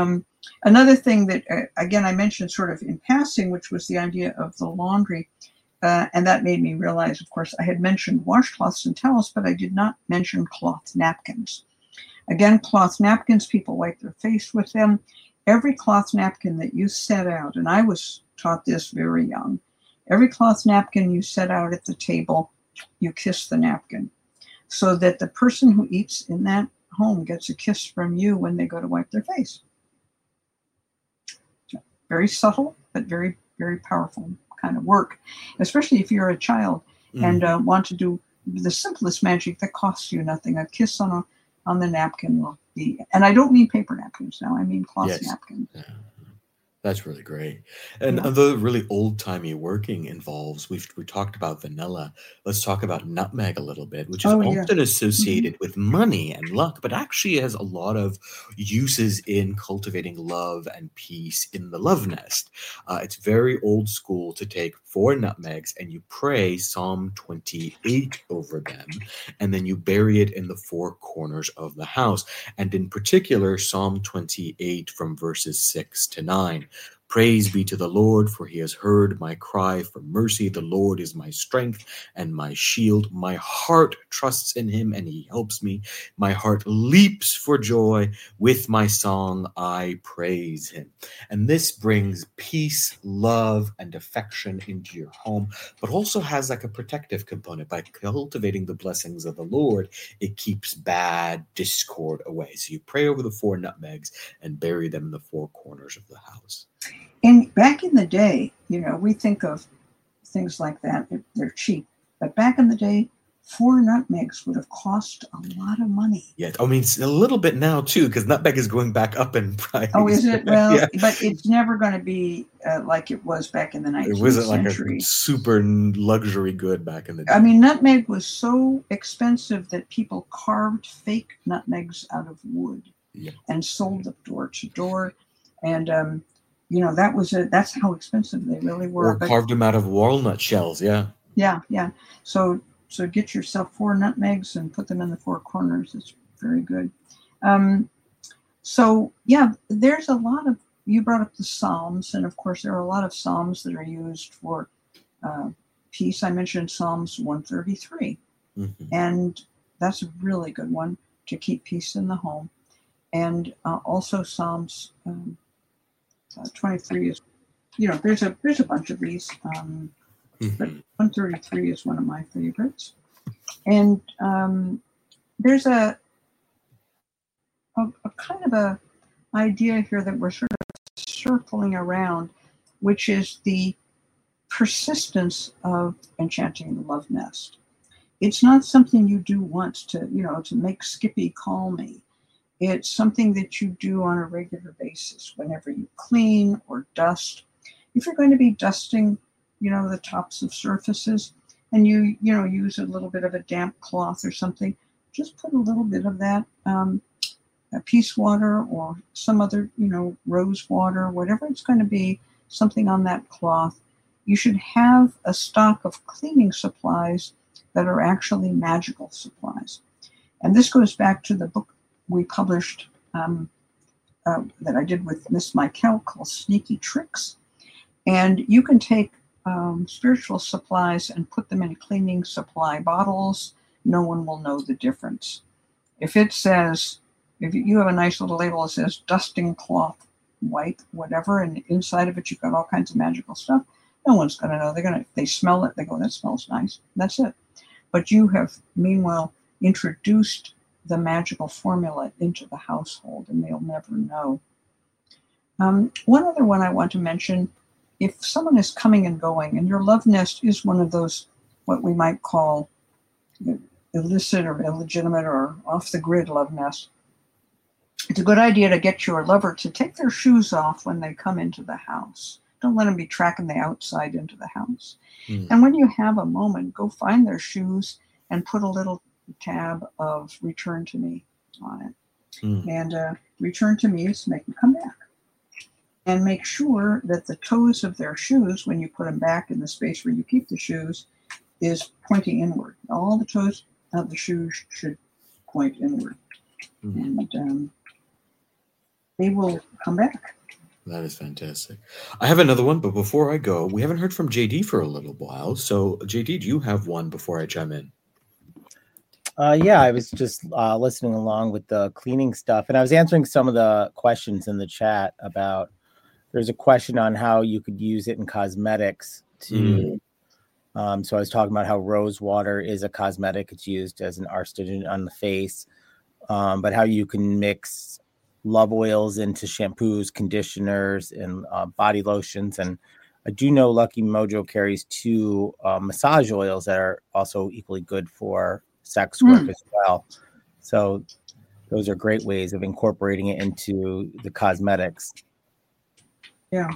Another thing that, again, I mentioned sort of in passing, which was the idea of the laundry. And that made me realize, of course, I had mentioned washcloths and towels, but I did not mention cloth napkins. Again, cloth napkins, people wipe their face with them. Every cloth napkin that you set out, and I was taught this very young, every cloth napkin you set out at the table, you kiss the napkin, so that the person who eats in that home gets a kiss from you when they go to wipe their face. Very subtle, but very, very powerful kind of work, especially if you're a child and want to do the simplest magic that costs you nothing. A kiss on the napkin will be, and I don't mean paper napkins now, I mean cloth napkins. Yeah. That's really great. And the really old-timey working involves, we talked about vanilla. Let's talk about nutmeg a little bit, which is often associated with money and luck, but actually has a lot of uses in cultivating love and peace in the love nest. It's very old school to take 4 nutmegs and you pray Psalm 28 over them, and then you bury it in the 4 corners of the house. And in particular, Psalm 28 from verses 6 to 9. Praise be to the Lord, for he has heard my cry for mercy. The Lord is my strength and my shield. My heart trusts in him and he helps me. My heart leaps for joy. With my song, I praise him. And this brings peace, love, and affection into your home, but also has like a protective component. By cultivating the blessings of the Lord, it keeps bad discord away. So you pray over the 4 nutmegs and bury them in the 4 corners of the house. And back in the day, you know, we think of things like that, they're cheap. But back in the day, 4 nutmegs would have cost a lot of money. Yeah, I mean, a little bit now, too, because nutmeg is going back up in price. Oh, is it? Well, but it's never going to be like it was back in the 19th century. It wasn't like a super luxury good back in the day. I mean, nutmeg was so expensive that people carved fake nutmegs out of wood and sold them door to door. And, you know, that's how expensive they really were. Or carved them out of walnut shells, Yeah. So get yourself 4 nutmegs and put them in the 4 corners. It's very good. So yeah, there's a lot of, you brought up the Psalms, and of course there are a lot of Psalms that are used for peace. I mentioned Psalms 133, and that's a really good one to keep peace in the home. And also Psalms 23 is, there's a bunch of these, but 133 is one of my favorites. And there's a kind of a idea here that we're sort of circling around, which is the persistence of enchanting the love nest. It's not something you do once to make Skippy call me. It's something that you do on a regular basis whenever you clean or dust. If you're going to be dusting, the tops of surfaces, and you use a little bit of a damp cloth or something, just put a little bit of that peace water or some other, rose water, whatever it's going to be, something on that cloth. You should have a stock of cleaning supplies that are actually magical supplies. And this goes back to the book we published that I did with Miss Michael called Sneaky Tricks. And you can take spiritual supplies and put them in cleaning supply bottles. No one will know the difference. If you have a nice little label that says dusting cloth white, whatever, and inside of it you've got all kinds of magical stuff, no one's going to know. If they smell it, they go, that smells nice. That's it. But you have, meanwhile, introduced the magical formula into the household, and they'll never know. One other one I want to mention, if someone is coming and going, and your love nest is one of those, what we might call illicit or illegitimate or off-the-grid love nests, it's a good idea to get your lover to take their shoes off when they come into the house. Don't let them be tracking the outside into the house. And when you have a moment, go find their shoes and put a little tab of return to me on it. And return to me is make them come back. And make sure that the toes of their shoes, when you put them back in the space where you keep the shoes, is pointing inward. All the toes of the shoes should point inward. And they will come back. That is fantastic. I have another one, but before I go, we haven't heard from JD for a little while. So, JD, do you have one before I chime in? Yeah, I was just listening along with the cleaning stuff, and I was answering some of the questions in the chat about. There's a question on how you could use it in cosmetics to. So I was talking about how rose water is a cosmetic; it's used as an astringent on the face, but how you can mix love oils into shampoos, conditioners, and body lotions. And I do know Lucky Mojo carries 2 massage oils that are also equally good for sex work as well. So those are great ways of incorporating it into the cosmetics. Yeah.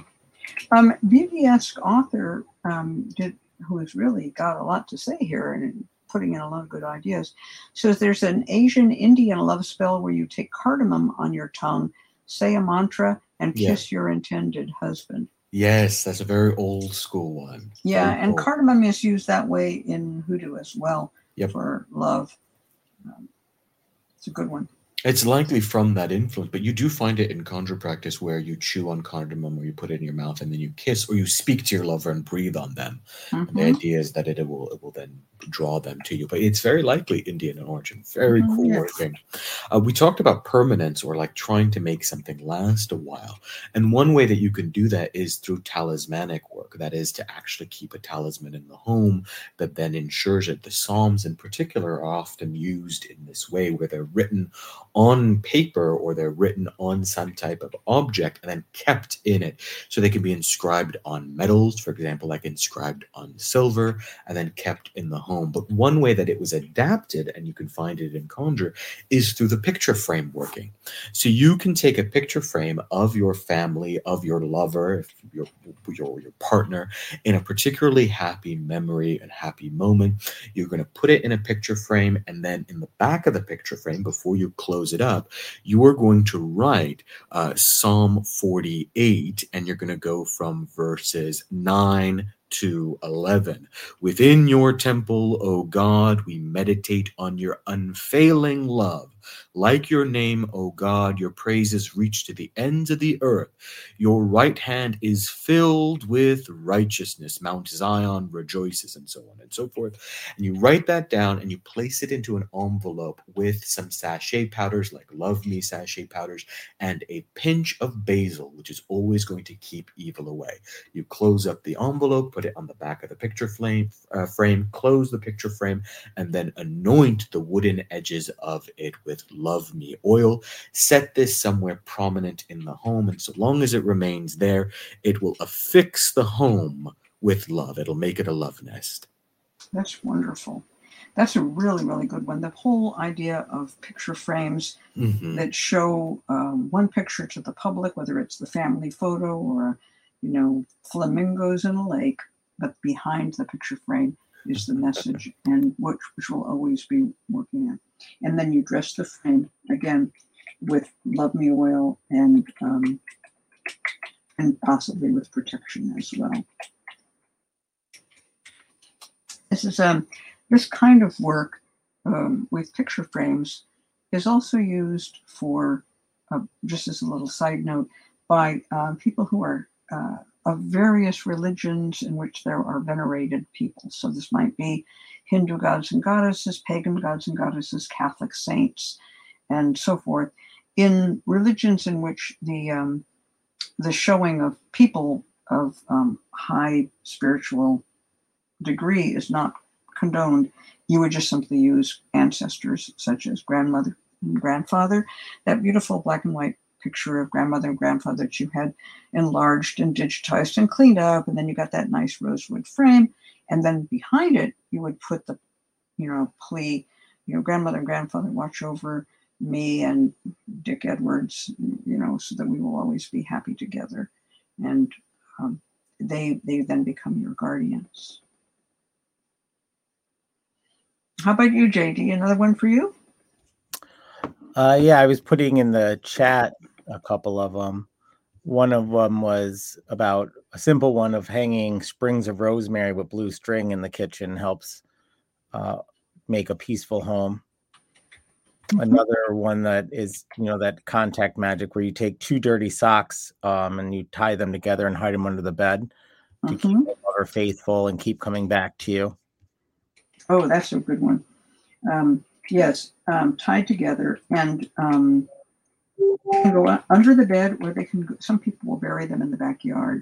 BBS author who has really got a lot to say here and putting in a lot of good ideas. So there's an Asian Indian love spell where you take cardamom on your tongue, say a mantra, and kiss your intended husband. Yes, that's a very old school one. Yeah, very and old. Cardamom is used that way in hoodoo as well for love. It's a good one. It's likely from that influence, but you do find it in conjure practice where you chew on cardamom or you put it in your mouth and then you kiss or you speak to your lover and breathe on them. And the idea is that it will then draw them to you. But it's very likely Indian in origin. Very cool working. We talked about permanence or like trying to make something last a while. And one way that you can do that is through talismanic work. That is to actually keep a talisman in the home that then ensures it. The Psalms in particular are often used in this way where they're written on paper or they're written on some type of object and then kept in it. So they can be inscribed on metals, for example, like inscribed on silver and then kept in the home. But one way that it was adapted, and you can find it in Conjure, is through the picture frame working. So you can take a picture frame of your family, of your lover, your partner, in a particularly happy memory and happy moment. You're going to put it in a picture frame, and then in the back of the picture frame, before you close it up, you are going to write Psalm 48, and you're going to go from verses 9 to 11. Within your temple, O God, we meditate on your unfailing love. Like your name, O God, your praises reach to the ends of the earth. Your right hand is filled with righteousness. Mount Zion rejoices, and so on and so forth. And you write that down and you place it into an envelope with some sachet powders, like Love Me sachet powders, and a pinch of basil, which is always going to keep evil away. You close up the envelope, put it on the back of the picture frame, close the picture frame, and then anoint the wooden edges of it with Love Me oil. Set this somewhere prominent in the home, and so long as it remains there, it will affix the home with love. It'll make it a love nest. That's wonderful. That's a really, really good one. The whole idea of picture frames that show one picture to the public, whether it's the family photo or, flamingos in a lake, but behind the picture frame is the message, and which will always be working on. And then you dress the frame again with Love Me oil and possibly with protection as well. This kind of work with picture frames is also used for, just as a little side note, by people who are of various religions in which there are venerated people. So this might be Hindu gods and goddesses, pagan gods and goddesses, Catholic saints, and so forth. In religions in which the showing of people of high spiritual degree is not condoned, you would just simply use ancestors such as grandmother and grandfather. That beautiful black and white picture of grandmother and grandfather that you had enlarged and digitized and cleaned up, and then you got that nice rosewood frame, and then behind it you would put the plea, grandmother and grandfather, watch over me and Dick Edwards, so that we will always be happy together. And they then become your guardians. How about you, JD? Another one for you? Yeah, I was putting in the chat a couple of them. One of them was about a simple one of hanging sprigs of rosemary with blue string in the kitchen helps make a peaceful home. Another one that is, that contact magic where you take 2 dirty socks and you tie them together and hide them under the bed to keep the lover faithful and keep coming back to you. Oh, that's a good one. Yes, tied together, and they can go under the bed, or they can go, some people will bury them in the backyard.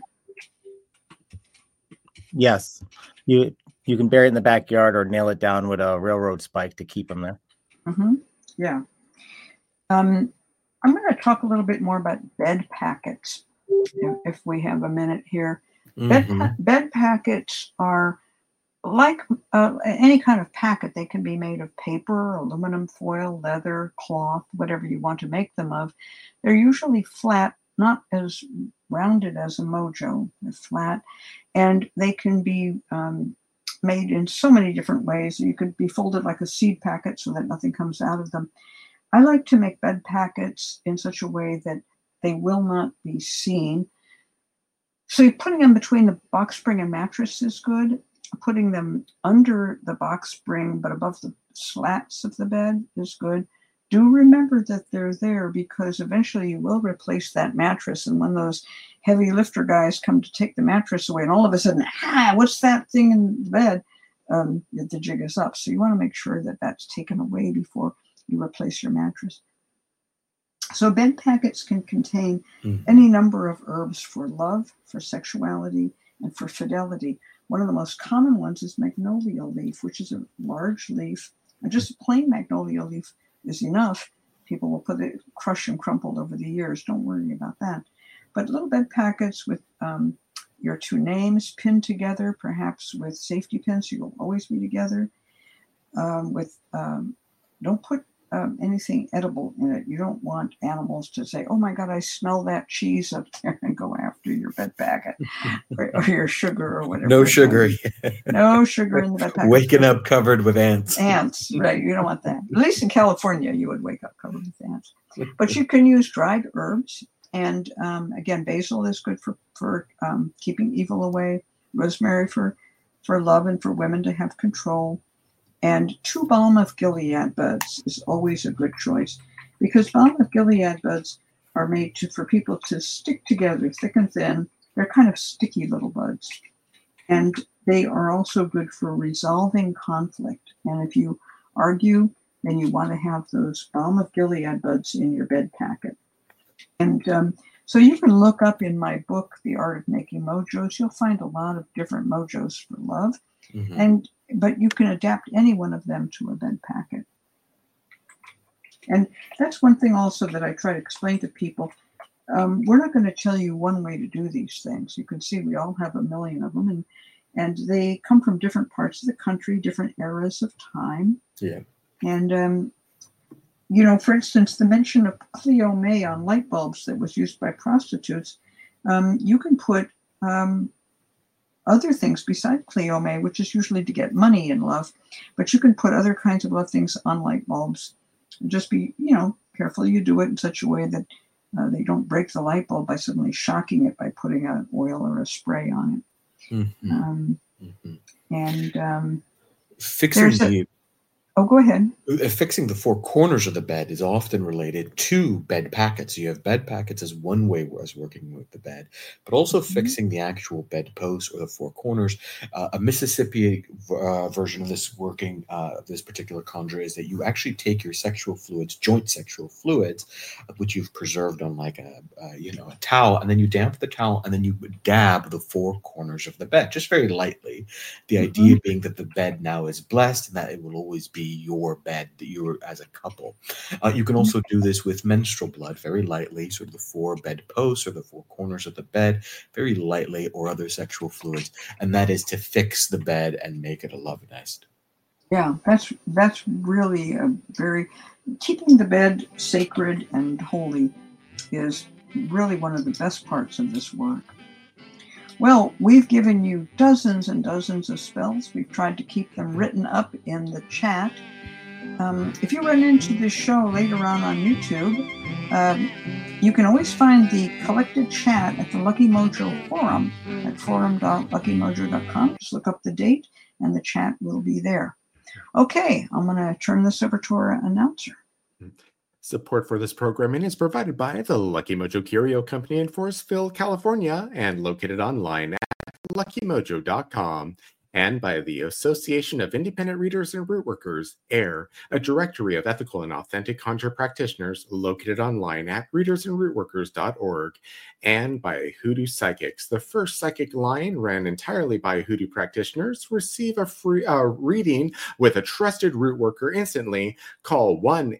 Yes, you can bury it in the backyard or nail it down with a railroad spike to keep them there. Yeah. I'm going to talk a little bit more about bed packets, if we have a minute here. Bed packets are like any kind of packet. They can be made of paper, aluminum foil, leather, cloth, whatever you want to make them of. They're usually flat, not as rounded as a mojo. They're flat, and they can be made in so many different ways. You could be folded like a seed packet so that nothing comes out of them. I like to make bed packets in such a way that they will not be seen. So putting them between the box spring and mattress is good. Putting them under the box spring but above the slats of the bed is good. Do remember that they're there, because eventually you will replace that mattress, and when those heavy lifter guys come to take the mattress away and all of a sudden, what's that thing in the bed? The jig is up. So you want to make sure that that's taken away before you replace your mattress. So bed packets can contain any number of herbs for love, for sexuality, and for fidelity. One of the most common ones is magnolia leaf, which is a large leaf. And just a plain magnolia leaf is enough. People will put it crushed and crumpled over the years. Don't worry about that. But little bed packets with your 2 names pinned together, perhaps with safety pins, so you'll always be together. Don't put anything edible in it. You don't want animals to say, "Oh my God, I smell that cheese up there," and go after your bed packet or your sugar or whatever. No sugar. No sugar in the bed packet. Waking up covered with ants. Ants, right. You don't want that. At least in California, you would wake up covered with ants. But you can use dried herbs. And again, basil is good for keeping evil away. Rosemary for love and for women to have control. And 2 balm of Gilead buds is always a good choice. because balm of Gilead buds are made for people to stick together, thick and thin. They're kind of sticky little buds. And they are also good for resolving conflict. And if you argue, then you want to have those balm of Gilead buds in your bed packet. And so you can look up in my book, The Art of Making Mojos. You'll find a lot of different mojos for love. But you can adapt any one of them to a bed packet. And that's one thing also that I try to explain to people. We're not going to tell you one way to do these things. You can see we all have a million of them, and they come from different parts of the country, different eras of time. Yeah. And, for instance, the mention of Cleo May on light bulbs that was used by prostitutes, you can put other things beside Cleo May, which is usually to get money in love, but you can put other kinds of love things on light bulbs. Just be, careful you do it in such a way that they don't break the light bulb by suddenly shocking it by putting an oil or a spray on it. Fixing Oh, go ahead. Fixing the four corners of the bed is often related to bed packets. You have bed packets as one way as working with the bed, but also fixing the actual bed posts or the four corners. A Mississippi version of this this particular conjure is that you actually take your sexual fluids, joint sexual fluids, which you've preserved on like a towel, and then you damp the towel, and then you dab the four corners of the bed just very lightly. The idea being that the bed now is blessed and that it will always be your bed that you're as a couple. You can also do this with menstrual blood very lightly, sort of the four bed posts or the four corners of the bed very lightly, or other sexual fluids, and that is to fix the bed and make it a love nest. Yeah, that's really keeping the bed sacred and holy is really one of the best parts of this work. Well, we've given you dozens and dozens of spells. We've tried to keep them written up in the chat. If you run into this show later on YouTube, you can always find the collected chat at the Lucky Mojo forum at forum.luckymojo.com. Just look up the date and the chat will be there. Okay, I'm going to turn this over to our announcer. Support for this programming is provided by the Lucky Mojo Curio Company in Forestville, California, and located online at luckymojo.com, and by the Association of Independent Readers and Rootworkers, AIR, a directory of ethical and authentic conjure practitioners located online at readersandrootworkers.org, and by Hoodoo Psychics, the first psychic line ran entirely by Hoodoo practitioners. Receive a free reading with a trusted root worker instantly. Call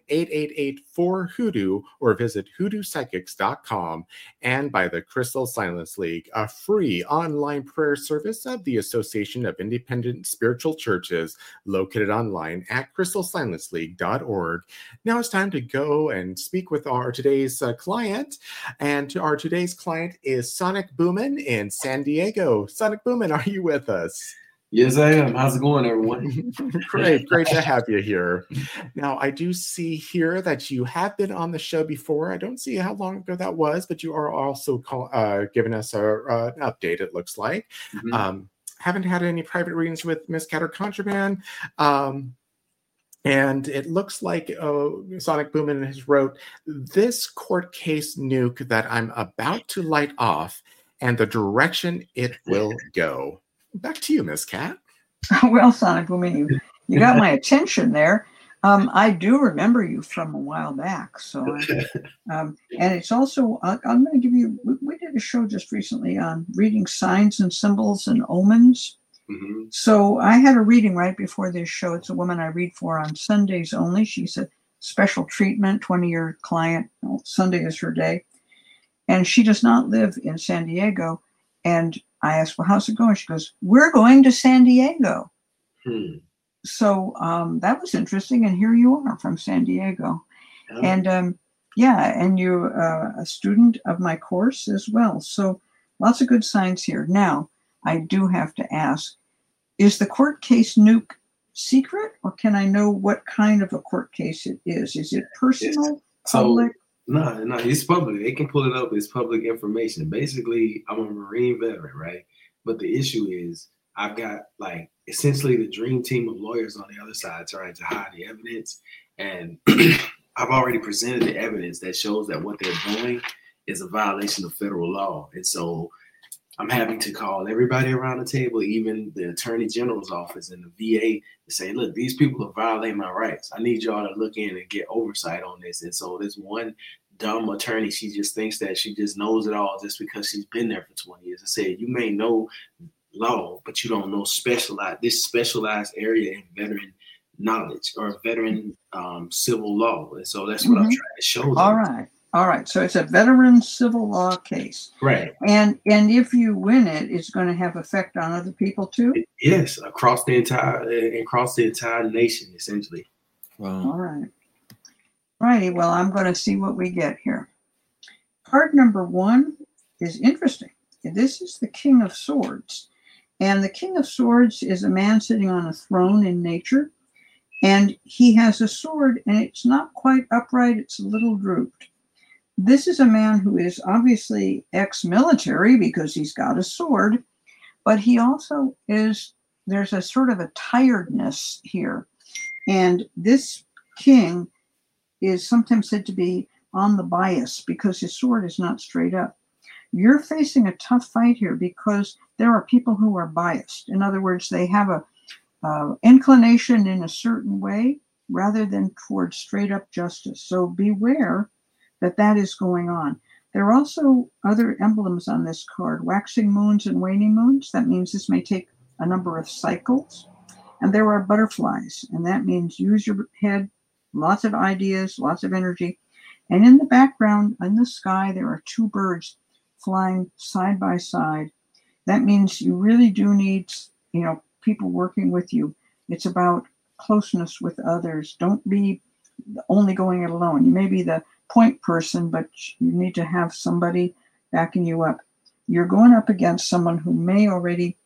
1-888-4-HOODOO or visit hoodoopsychics.com, and by the Crystal Silence League, a free online prayer service of the Association of Independent Spiritual Churches located online at crystalsilenceleague.org. Now it's time to go and speak with our today's client, and our today's client is Sonic Boomin in San Diego. Sonic Boomin, are you with us? Yes, I am. How's it going, everyone? Great to have you here. Now, I do see here that you have been on the show before. I don't see how long ago that was, but you are also giving us an update, it looks like. Haven't had any private readings with Miss Cat or Contraband. And it looks like Sonic Boomin has wrote, this court case nuke that I'm about to light off and the direction it will go. Back to you, Miss Cat. Well, Sonic Boomin, you got my attention there. I do remember you from a while back. So, and it's also, I'm going to give you, we did a show just recently on reading signs and symbols and omens. So I had a reading right before this show. It's a woman I read for on Sundays only. She's a special treatment, 20-year client. Sunday is her day. And she does not live in San Diego. And I asked, well, how's it going? She goes, we're going to San Diego. So that was interesting. And here you are from San Diego. And and you're a student of my course as well. So lots of good signs here. Now, I do have to ask, is the court case nuke secret, or can I know what kind of a court case it is? Is it personal, public? No, it's public. They can pull it up. It's public information. Basically, I'm a Marine veteran, right? But the issue is I've got essentially the dream team of lawyers on the other side trying to hide the evidence. And I've already presented the evidence that shows that what they're doing is a violation of federal law. And so I'm having to call everybody around the table, even the Attorney General's office and the VA, to say, look, these people are violating my rights. I need y'all to look in and get oversight on this. And so this one dumb attorney, she just thinks that she just knows it all just because she's been there for 20 years. I said, you may know law, but you don't know this specialized area in veteran knowledge or veteran civil law. And so that's what I'm trying to show them. All right. So it's a veteran civil law case. Right. And if you win it, it's going to have effect on other people too? Yes, across the entire nation, essentially. Wow. All right. Righty. Well, I'm going to see what we get here. Card number 1 is interesting. This is the King of Swords. And the King of Swords is a man sitting on a throne in nature. And he has a sword, and it's not quite upright. It's a little drooped. This is a man who is obviously ex-military because he's got a sword, but he also there's a sort of a tiredness here. And this king is sometimes said to be on the bias because his sword is not straight up. You're facing a tough fight here because there are people who are biased. In other words, they have a inclination in a certain way rather than towards straight up justice. So beware that is going on. There are also other emblems on this card, waxing moons and waning moons. That means this may take a number of cycles. And there are butterflies, and that means use your head, lots of ideas, lots of energy. And in the background, in the sky, there are 2 birds flying side by side. That means you really do need, people working with you. It's about closeness with others. Don't be only going it alone. You may be the point person, but you need to have somebody backing you up. You're going up against someone who may already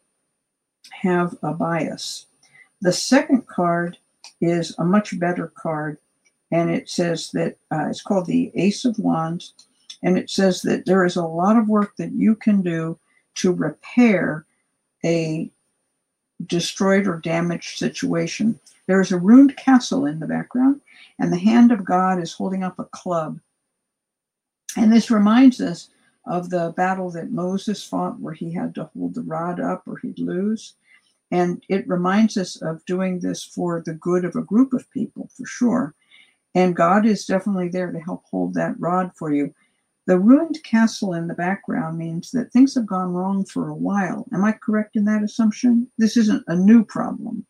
have a bias. The second card is a much better card, and it says that it's called the Ace of Wands, and it says that there is a lot of work that you can do to repair a destroyed or damaged situation. There is a ruined castle in the background, and the hand of God is holding up a club. And this reminds us of the battle that Moses fought where he had to hold the rod up or he'd lose. And it reminds us of doing this for the good of a group of people, for sure. And God is definitely there to help hold that rod for you. The ruined castle in the background means that things have gone wrong for a while. Am I correct in that assumption? This isn't a new problem.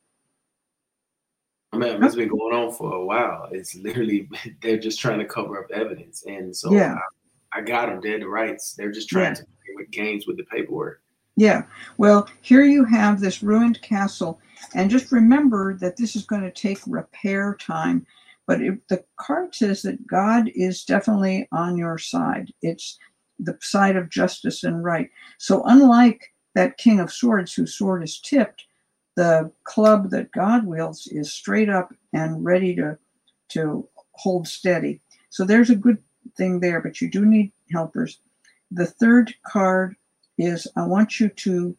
Man, it's been going on for a while. It's literally, they're just trying to cover up evidence. And so I got them dead to rights. They're just trying to play with games with the paperwork. Yeah. Well, here you have this ruined castle. And just remember that this is going to take repair time. But the card says that God is definitely on your side. It's the side of justice and right. So unlike that King of Swords whose sword is tipped, the club that God wields is straight up and ready to hold steady. So there's a good thing there, but you do need helpers. The third card is I want you to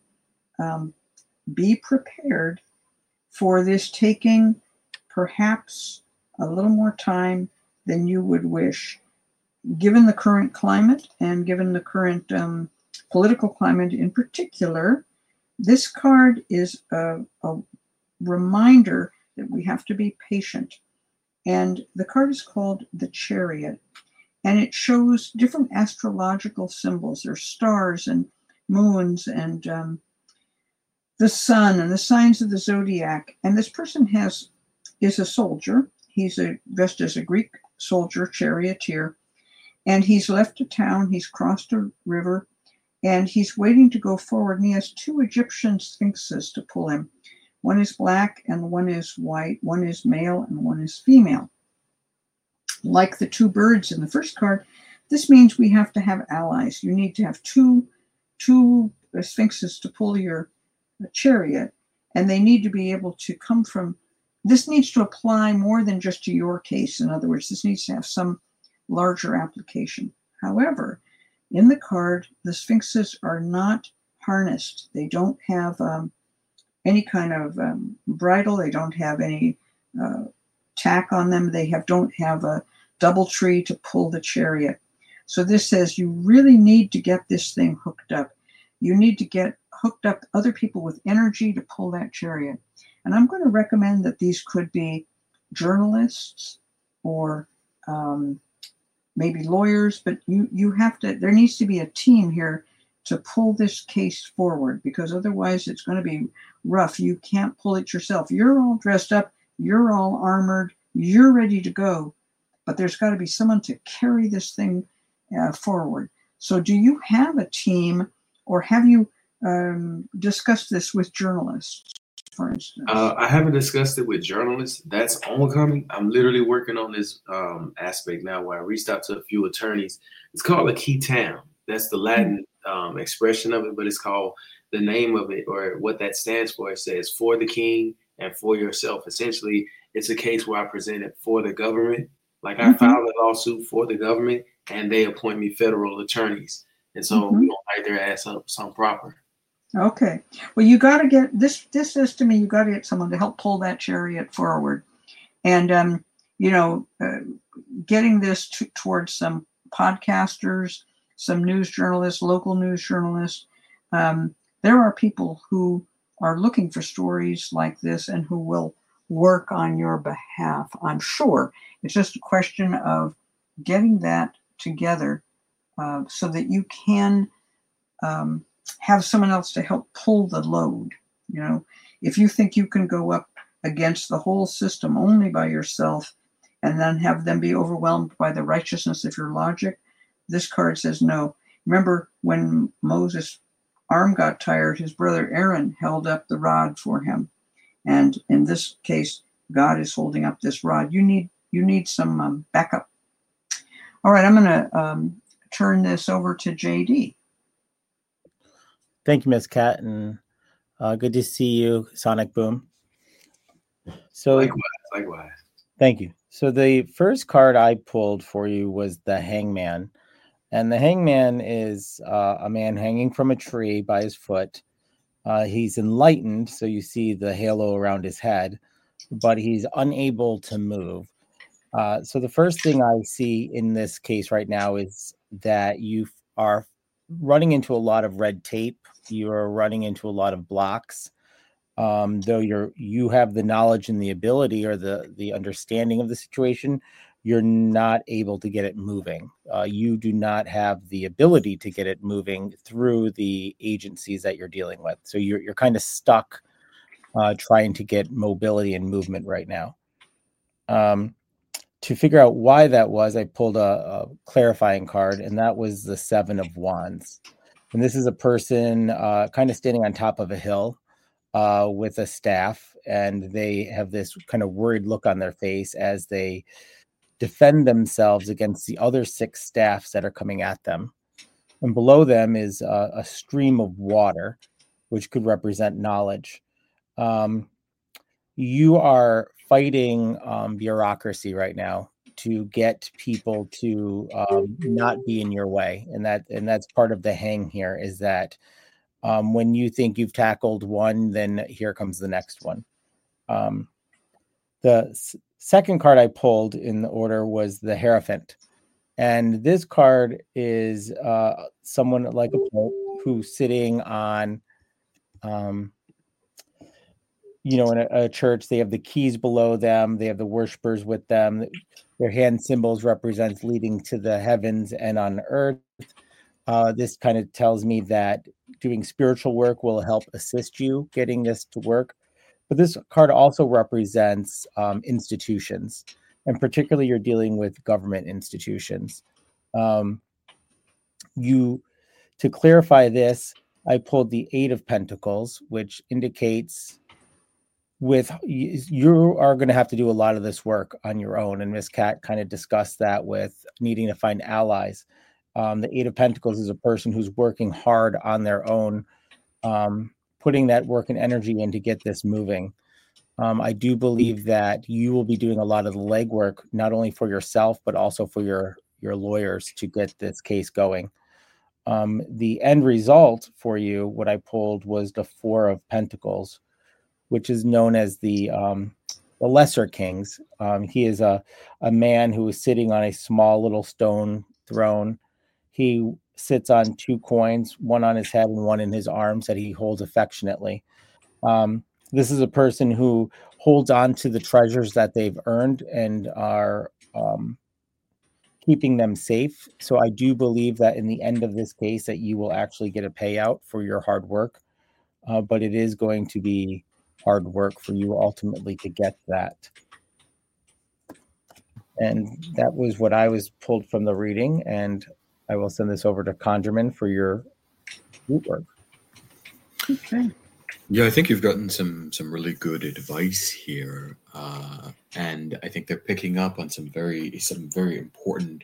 be prepared for this taking perhaps a little more time than you would wish. Given the current climate and given the current political climate in particular, this card is a reminder that we have to be patient. And the card is called the Chariot. And it shows different astrological symbols. There's stars and moons and the sun and the signs of the zodiac. And this person is a soldier. He's dressed as a Greek soldier, charioteer. And he's left a town. He's crossed a river. And he's waiting to go forward, and he has 2 Egyptian sphinxes to pull him. One is black and one is white. One is male and one is female. Like the 2 birds in the first card, this means we have to have allies. You need to have two sphinxes to pull your chariot, and they need to be able to come from. This needs to apply more than just to your case. In other words, this needs to have some larger application. However, in the card, the sphinxes are not harnessed. They don't have any kind of bridle. They don't have any tack on them. They don't have DoubleTree to pull the chariot. So this says you really need to get this thing hooked up. You need to get hooked up other people with energy to pull that chariot. And I'm going to recommend that these could be journalists or maybe lawyers, but you have to, there needs to be a team here to pull this case forward, because otherwise it's going to be rough. You can't pull it yourself. You're all dressed up, you're all armored, you're ready to go, but there's got to be someone to carry this thing forward. So do you have a team, or have you discussed this with journalists, for instance? I haven't discussed it with journalists. That's oncoming. I'm literally working on this aspect now, where I reached out to a few attorneys. It's called a qui tam. That's the Latin expression of it, but it's called, the name of it, or what that stands for, it says for the king and for yourself. Essentially, it's a case where I presented for the government. Like I filed a lawsuit for the government, and they appoint me federal attorneys. And so we don't write their ass up some proper. Okay. Well, you got to get this. This says to me, you got to get someone to help pull that chariot forward, and getting this towards some podcasters, some news journalists, local news journalists. There are people who are looking for stories like this and who will work on your behalf, I'm sure. It's just a question of getting that together so that you can have someone else to help pull the load. You know, if you think you can go up against the whole system only by yourself and then have them be overwhelmed by the righteousness of your logic, this card says no. Remember when Moses' arm got tired, his brother Aaron held up the rod for him. And in this case, God is holding up this rod. You need some backup. All right, I'm going to turn this over to JD. Thank you, Miss Cat, and good to see you, Sonic Boom. So Likewise. Thank you. So the first card I pulled for you was the Hangman. And the Hangman is a man hanging from a tree by his foot. He's enlightened, so you see the halo around his head, but he's unable to move. So the first thing I see in this case right now is that you are running into a lot of red tape. You are running into a lot of blocks. Though you have the knowledge and the ability or the understanding of the situation, you're not able to get it moving. You do not have the ability to get it moving through the agencies that you're dealing with. So you're kind of stuck trying to get mobility and movement right now. To figure out why that was, I pulled a clarifying card, and that was the Seven of Wands. And this is a person kind of standing on top of a hill with a staff, and they have this kind of worried look on their face as they defend themselves against the other 6 staffs that are coming at them. And below them is a stream of water, which could represent knowledge. You are fighting bureaucracy right now to get people to not be in your way. And that's part of the hang here, is that when you think you've tackled one, then here comes the next one. The second card I pulled in the order was the Hierophant. And this card is someone like a pope who's sitting on, in a church. They have the keys below them. They have the worshipers with them. Their hand symbols represents leading to the heavens and on earth. This kind of tells me that doing spiritual work will help assist you getting this to work. But this card also represents institutions, and particularly you're dealing with government institutions. To clarify this, I pulled the Eight of Pentacles, which indicates you are going to have to do a lot of this work on your own. And Miss Cat kind of discussed that with needing to find allies. The Eight of Pentacles is a person who's working hard on their own, putting that work and energy in to get this moving. I do believe that you will be doing a lot of the legwork, not only for yourself, but also for your lawyers to get this case going. The end result for you, what I pulled, was the Four of Pentacles, which is known as the lesser kings. He is a man who is sitting on a small little stone throne. He sits on 2 coins, one on his head and one in his arms that he holds affectionately. This is a person who holds on to the treasures that they've earned and are keeping them safe. So I do believe that in the end of this case that you will actually get a payout for your hard work. But it is going to be hard work for you ultimately to get that. And that was what I was pulled from the reading. And I will send this over to Conjurman for your root work. Okay. Yeah, I think you've gotten some really good advice here, and I think they're picking up on some very important,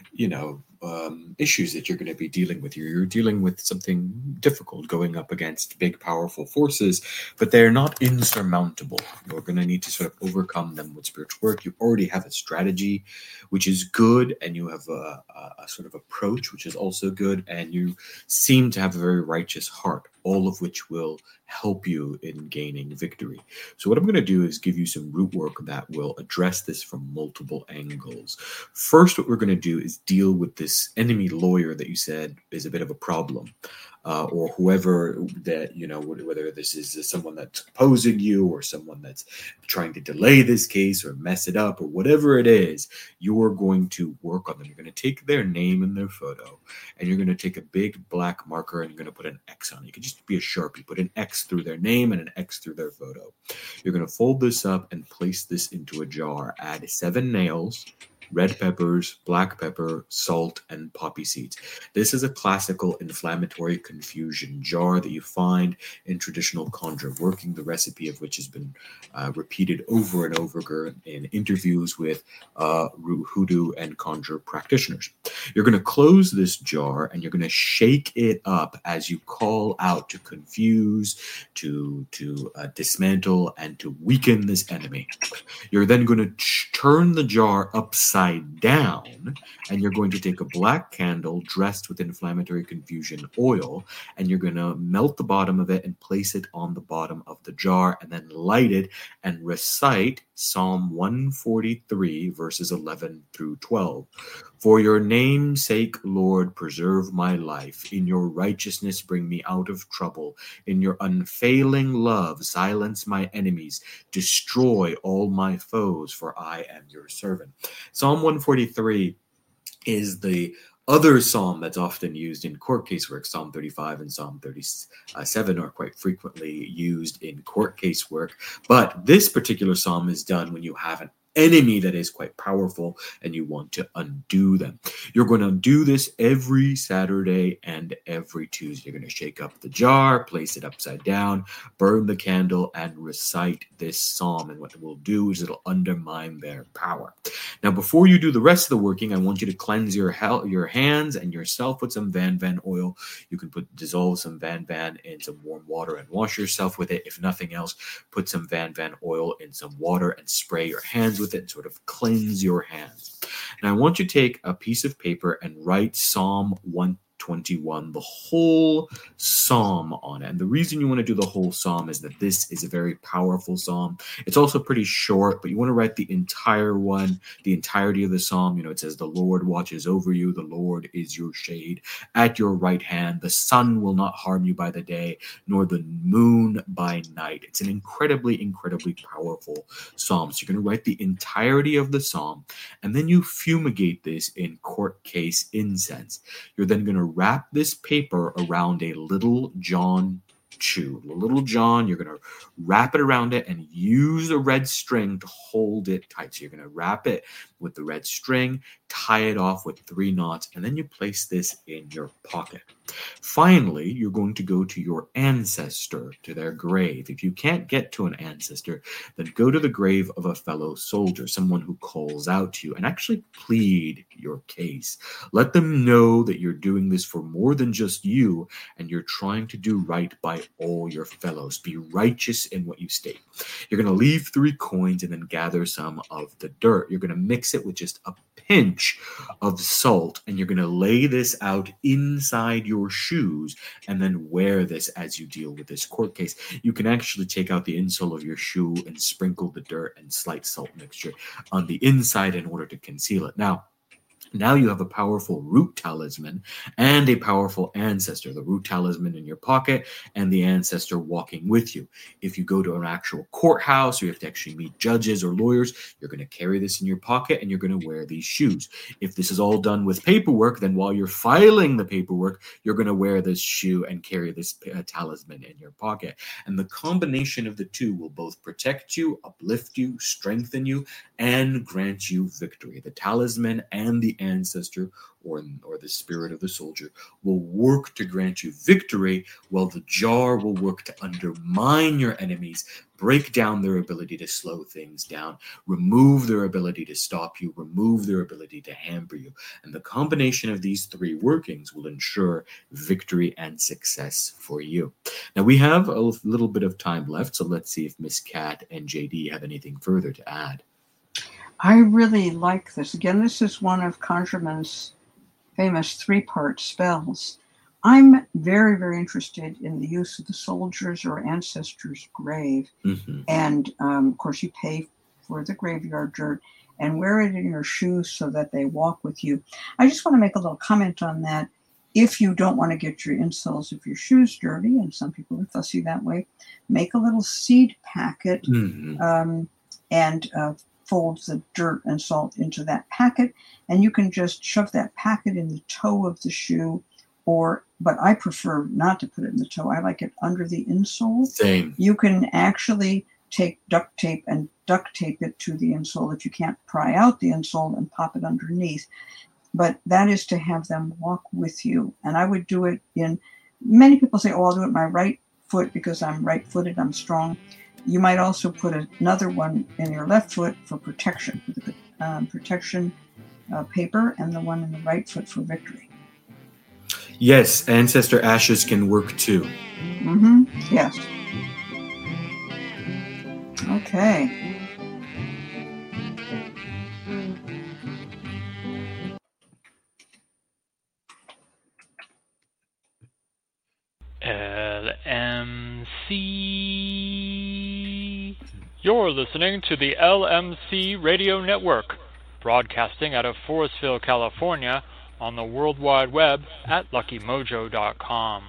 issues that you're going to be dealing with. You're dealing with something difficult, going up against big, powerful forces, but they're not insurmountable. You're going to need to sort of overcome them with spiritual work. You already have a strategy, which is good, and you have a sort of approach, which is also good, and you seem to have a very righteous heart, all of which will help you in gaining victory. So what I'm going to do is give you some root work that will address this from multiple angles. First, what we're going to do is deal with this enemy lawyer that you said is a bit of a problem. Or whoever that, whether this is someone that's opposing you or someone that's trying to delay this case or mess it up or whatever it is, you're going to work on them. You're going to take their name and their photo, and you're going to take a big black marker and you're going to put an X on it. It could just be a Sharpie. Put an X through their name and an X through their photo. You're going to fold this up and place this into a jar. Add 7 nails, red peppers, black pepper, salt, and poppy seeds. This is a classical inflammatory confusion jar that you find in traditional conjure working, the recipe of which has been repeated over and over again in interviews with hoodoo and conjure practitioners. You're going to close this jar and you're going to shake it up as you call out to confuse, to dismantle, and to weaken this enemy. You're then going to turn the jar upside down, and you're going to take a black candle dressed with inflammatory confusion oil, and you're going to melt the bottom of it and place it on the bottom of the jar, and then light it and recite Psalm 143 verses 11 through 12. For your name's sake, Lord, preserve my life. In your righteousness, bring me out of trouble. In your unfailing love, silence my enemies. Destroy all my foes, for I am your servant. Psalm 143 is the other psalm that's often used in court case work. Psalm 35 and Psalm 37 are quite frequently used in court case work. But this particular psalm is done when you have an enemy that is quite powerful and you want to undo them. You're going to do this every Saturday and every Tuesday. You're going to shake up the jar, place it upside down, burn the candle, and recite this psalm. And what it will do is it'll undermine their power. Now, before you do the rest of the working, I want you to cleanse your hands and yourself with some Van Van oil. You can dissolve some Van Van in some warm water and wash yourself with it. If nothing else, put some Van Van oil in some water and spray your hands with it and sort of cleanse your hands. And I want you to take a piece of paper and write Psalm 121, the whole psalm on it. And the reason you want to do the whole psalm is that this is a very powerful psalm. It's also pretty short, but you want to write the entire one, the entirety of the psalm. It says, the Lord watches over you. The Lord is your shade at your right hand. The sun will not harm you by the day, nor the moon by night. It's an incredibly, incredibly powerful psalm. So you're going to write the entirety of the psalm, and then you fumigate this in court case incense. You're then going to wrap this paper around a Little John chew. The Little John, you're going to wrap it around it and use a red string to hold it tight. So you're going to wrap it with the red string, tie it off with 3 knots, and then you place this in your pocket. Finally, you're going to go to your ancestor, to their grave. If you can't get to an ancestor, then go to the grave of a fellow soldier, someone who calls out to you, and actually plead your case. Let them know that you're doing this for more than just you, and you're trying to do right by all your fellows. Be righteous in what you state. You're going to leave 3 coins and then gather some of the dirt. You're going to mix it with just a pinch of salt, and you're going to lay this out inside your shoes and then wear this as you deal with this court case. You can actually take out the insole of your shoe and sprinkle the dirt and slight salt mixture on the inside in order to conceal it. Now you have a powerful root talisman and a powerful ancestor, the root talisman in your pocket and the ancestor walking with you. If you go to an actual courthouse or you have to actually meet judges or lawyers, you're going to carry this in your pocket and you're going to wear these shoes. If this is all done with paperwork, then while you're filing the paperwork, you're going to wear this shoe and carry this talisman in your pocket. And the combination of the two will both protect you, uplift you, strengthen you, and grant you victory. The talisman and the ancestor or the spirit of the soldier will work to grant you victory, while the jar will work to undermine your enemies, break down their ability to slow things down, remove their ability to stop you, remove their ability to hamper you. And the combination of these 3 workings will ensure victory and success for you. Now, we have a little bit of time left, so let's see if Miss Cat and JD have anything further to add. I really like this. Again, this is one of Conjureman's famous 3-part spells. I'm very, very interested in the use of the soldier's or ancestor's grave. Mm-hmm. And, of course, you pay for the graveyard dirt and wear it in your shoes so that they walk with you. I just want to make a little comment on that. If you don't want to get your insoles of your shoes dirty, and some people are fussy that way, make a little seed packet and fold the dirt and salt into that packet, and you can just shove that packet in the toe of the shoe, but I prefer not to put it in the toe. I like it under the insole. Same. You can actually take duct tape and duct tape it to the insole if you can't pry out the insole and pop it underneath. But that is to have them walk with you. And I would do it many people say, oh, I'll do it with my right foot because I'm right-footed, I'm strong. You might also put another one in your left foot for protection, for the protection paper, and the one in the right foot for victory. Yes, ancestor ashes can work too. Mm-hmm. Yes. Okay. LMC. You're listening to the LMC Radio Network, broadcasting out of Forestville, California, on the World Wide Web at luckymojo.com.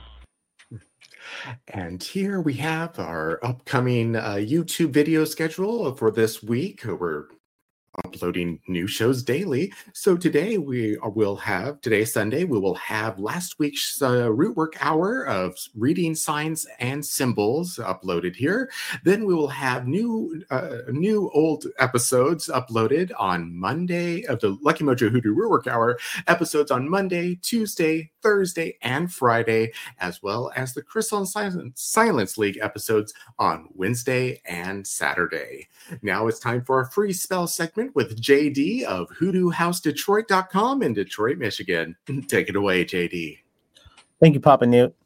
And here we have our upcoming YouTube video schedule for this week. We're uploading new shows daily. So today today's Sunday, we will have last week's Rootwork Hour of reading signs and symbols uploaded here. Then we will have new old episodes uploaded on Monday of the Lucky Mojo Hoodoo Rootwork Hour, episodes on Monday, Tuesday, Thursday, and Friday, as well as the Crystal and Silence League episodes on Wednesday and Saturday. Now it's time for a free spell segment with JD of HoodooHouseDetroit.com in Detroit, Michigan. Take it away, JD. Thank you, Papa Newt.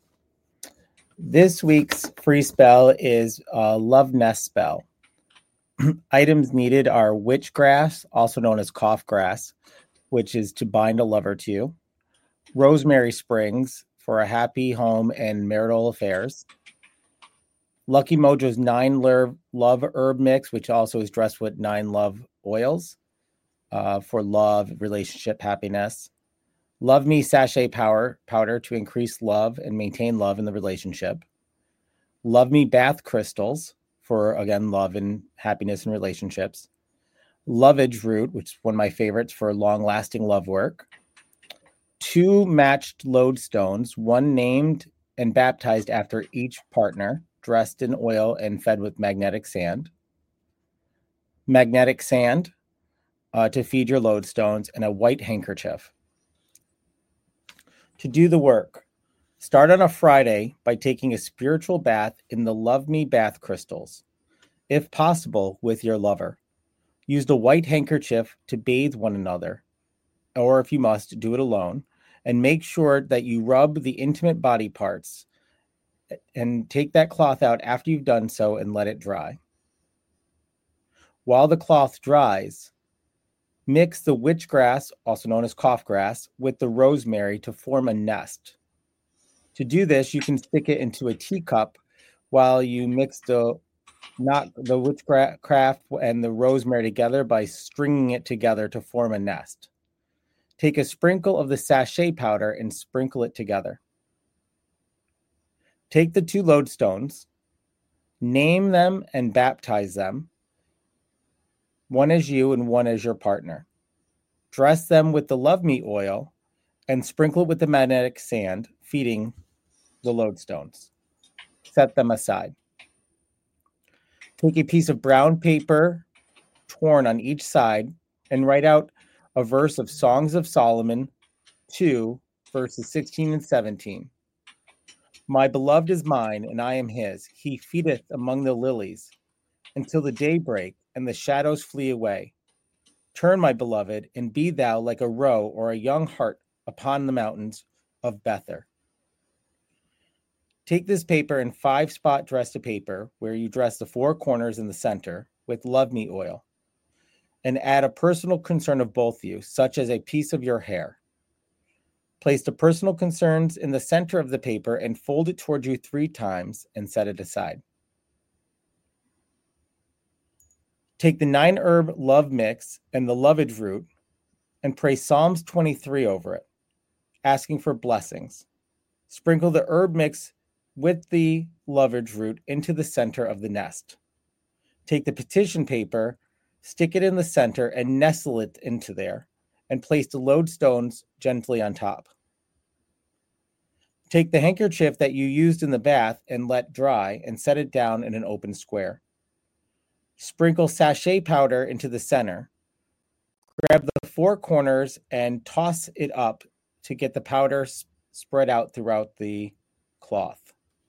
This week's free spell is a Love Nest spell. Items needed are witch grass, also known as cough grass, which is to bind a lover to you. Rosemary Springs for a happy home and marital affairs. Lucky Mojo's 9 love herb mix, which also is dressed with 9 love oils for love, relationship, happiness. Love Me sachet powder to increase love and maintain love in the relationship. Love Me bath crystals for, again, love and happiness in relationships. Lovage root, which is one of my favorites for long-lasting love work. 2 matched lodestones, one named and baptized after each partner, dressed in oil and fed with magnetic sand. Magnetic sand to feed your lodestones, and a white handkerchief. To do the work, start on a Friday by taking a spiritual bath in the Love Me bath crystals, if possible with your lover. Use the white handkerchief to bathe one another, or if you must, do it alone, and make sure that you rub the intimate body parts and take that cloth out after you've done so and let it dry. While the cloth dries, mix the witchgrass, also known as cough grass, with the rosemary to form a nest. To do this, you can stick it into a teacup while you mix the witchcraft and the rosemary together by stringing it together to form a nest. Take a sprinkle of the sachet powder and sprinkle it together. Take the 2 lodestones, name them and baptize them, one as you and one as your partner. Dress them with the love meat oil and sprinkle it with the magnetic sand, feeding the lodestones. Set them aside. Take a piece of brown paper torn on each side and write out a verse of Songs of Solomon 2, verses 16 and 17. My beloved is mine, and I am his. He feedeth among the lilies until the day break and the shadows flee away. Turn, my beloved, and be thou like a roe or a young hart upon the mountains of Bether. Take this paper and 5-spot dress to paper, where you dress the 4 corners in the center with love meat oil, and add a personal concern of both you, such as a piece of your hair. Place the personal concerns in the center of the paper and fold it toward you 3 times and set it aside. Take the 9-herb love mix and the lovage root and pray Psalms 23 over it, asking for blessings. Sprinkle the herb mix with the lovage root into the center of the nest. Take the petition paper, stick it in the center, and nestle it into there, and place the lodestones gently on top. Take the handkerchief that you used in the bath and let dry, and set it down in an open square. Sprinkle sachet powder into the center. Grab the 4 corners and toss it up to get the powder spread out throughout the cloth.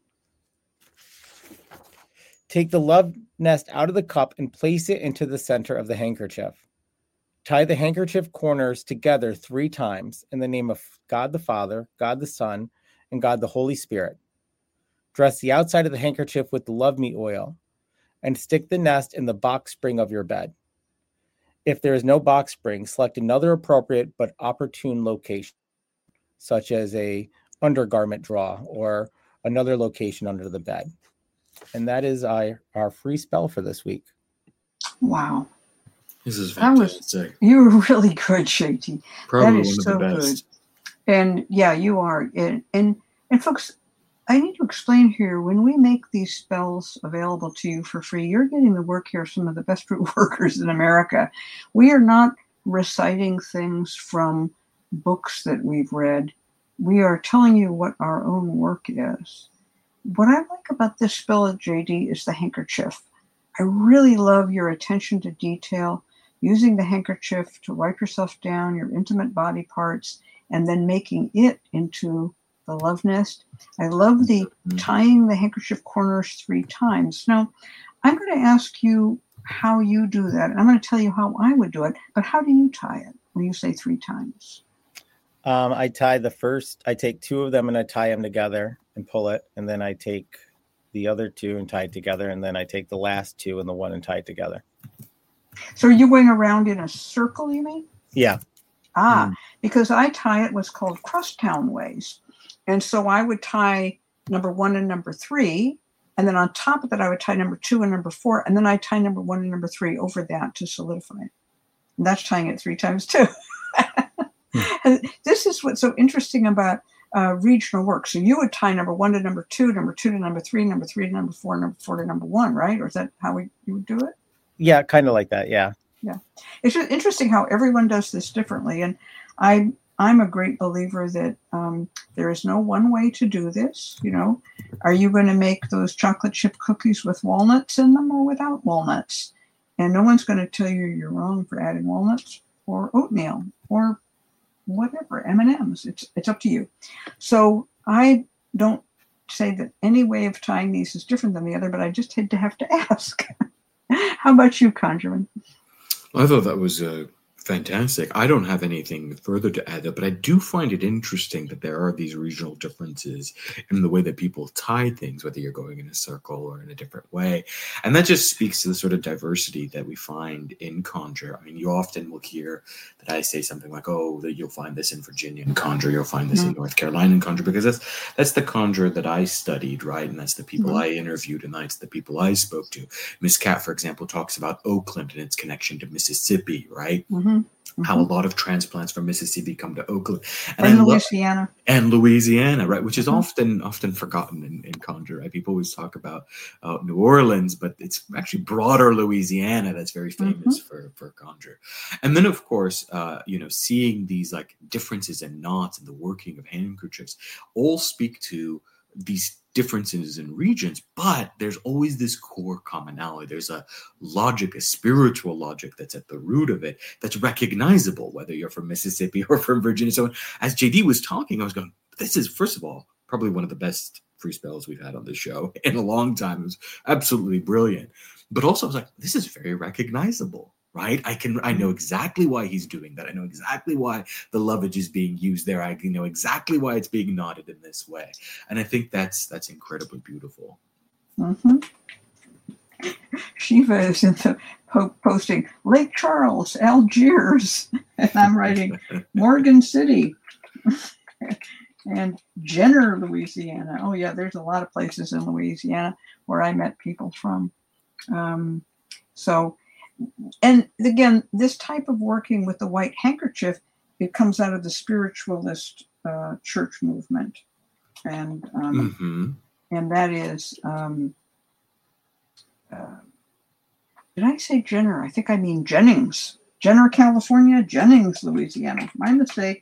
Take the love nest out of the cup and place it into the center of the handkerchief. Tie the handkerchief corners together 3 times in the name of God the Father, God the Son, and God the Holy Spirit. Dress the outside of the handkerchief with the love meat oil and stick the nest in the box spring of your bed. If there is no box spring, select another appropriate but opportune location, such as a undergarment drawer or another location under the bed. And that is our free spell for this week. Wow. This is fantastic. You were really good, Shakti. Probably that is one of so the best. Good. And yeah, you are. And folks, I need to explain here, when we make these spells available to you for free, you're getting the work here of some of the best root workers in America. We are not reciting things from books that we've read. We are telling you what our own work is. What I like about this spell at JD is the handkerchief. I really love your attention to detail, using the handkerchief to wipe yourself down, your intimate body parts, and then making it into the love nest. I love the tying the handkerchief corners 3 times. Now, I'm going to ask you how you do that. I'm going to tell you how I would do it, but how do you tie it when you say 3 times? I take 2 of them and I tie them together and pull it. And then I take the other 2 and tie it together. And then I take the last 2 and the 1 and tie it together. So are you going around in a circle, you mean? Yeah. Because I tie it what's called crosstown ways. And so I would tie number 1 and number 3. And then on top of that, I would tie number 2 and number 4. And then I tie number 1 and number 3 over that to solidify it. And that's tying it 3 times too. This is what's so interesting about regional work. So you would tie number 1 to number 2, number 2 to number 3, number 3 to number 4, number 4 to number 1, right? Or is that how you would do it? Yeah, kind of like that. Yeah. Yeah. It's just interesting how everyone does this differently. And I'm a great believer that there is no one way to do this. You know, are you going to make those chocolate chip cookies with walnuts in them or without walnuts? And no one's going to tell you you're wrong for adding walnuts or oatmeal or whatever, M&Ms. It's up to you. So I don't say that any way of tying these is different than the other, but I just have to ask. How about you, Conjurman? I thought that was Fantastic. I don't have anything further to add, but I do find it interesting that there are these regional differences in the way that people tie things, whether you're going in a circle or in a different way. And that just speaks to the sort of diversity that we find in conjure. I mean, you often will hear that I say something like, oh, that you'll find this in Virginia in conjure, you'll find this in North Carolina in conjure, because that's the conjure that I studied, right? And that's the people I interviewed, and that's the people I spoke to. Miss Cat, for example, talks about Oakland and its connection to Mississippi, right? How a lot of transplants from Mississippi come to Oakland and Louisiana, right? Which is often forgotten in conjure. Right? People always talk about New Orleans, but it's actually broader Louisiana that's very famous for conjure. And then, of course, seeing these like differences and knots in the working of handkerchiefs all speak to these differences in regions, but there's always this core commonality. There's a logic, a spiritual logic that's at the root of it, that's recognizable, whether you're from Mississippi or from Virginia. So as JD was talking, I was going, this is, first of all, probably one of the best free spells we've had on this show in a long time. It was absolutely brilliant. But also I was like, this is very recognizable. Right? I know exactly why he's doing that. I know exactly why the lovage is being used there. I know exactly why it's being knotted in this way. And I think that's incredibly beautiful. Shiva is in the posting Lake Charles, Algiers, and I'm writing Morgan City and Jenner, Louisiana. Oh yeah, there's a lot of places in Louisiana where I met people from. And again, this type of working with the white handkerchief, it comes out of the spiritualist church movement, and that is, did I say Jenner? I think I mean Jennings, Jenner, California, Jennings, Louisiana. My mistake.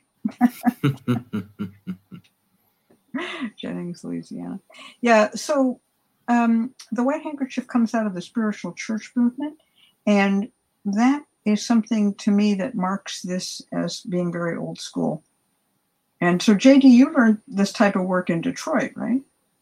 Jennings, Louisiana. Yeah. So the white handkerchief comes out of the spiritual church movement. And that is something to me that marks this as being very old school. And so, JD, you learned this type of work in Detroit, right?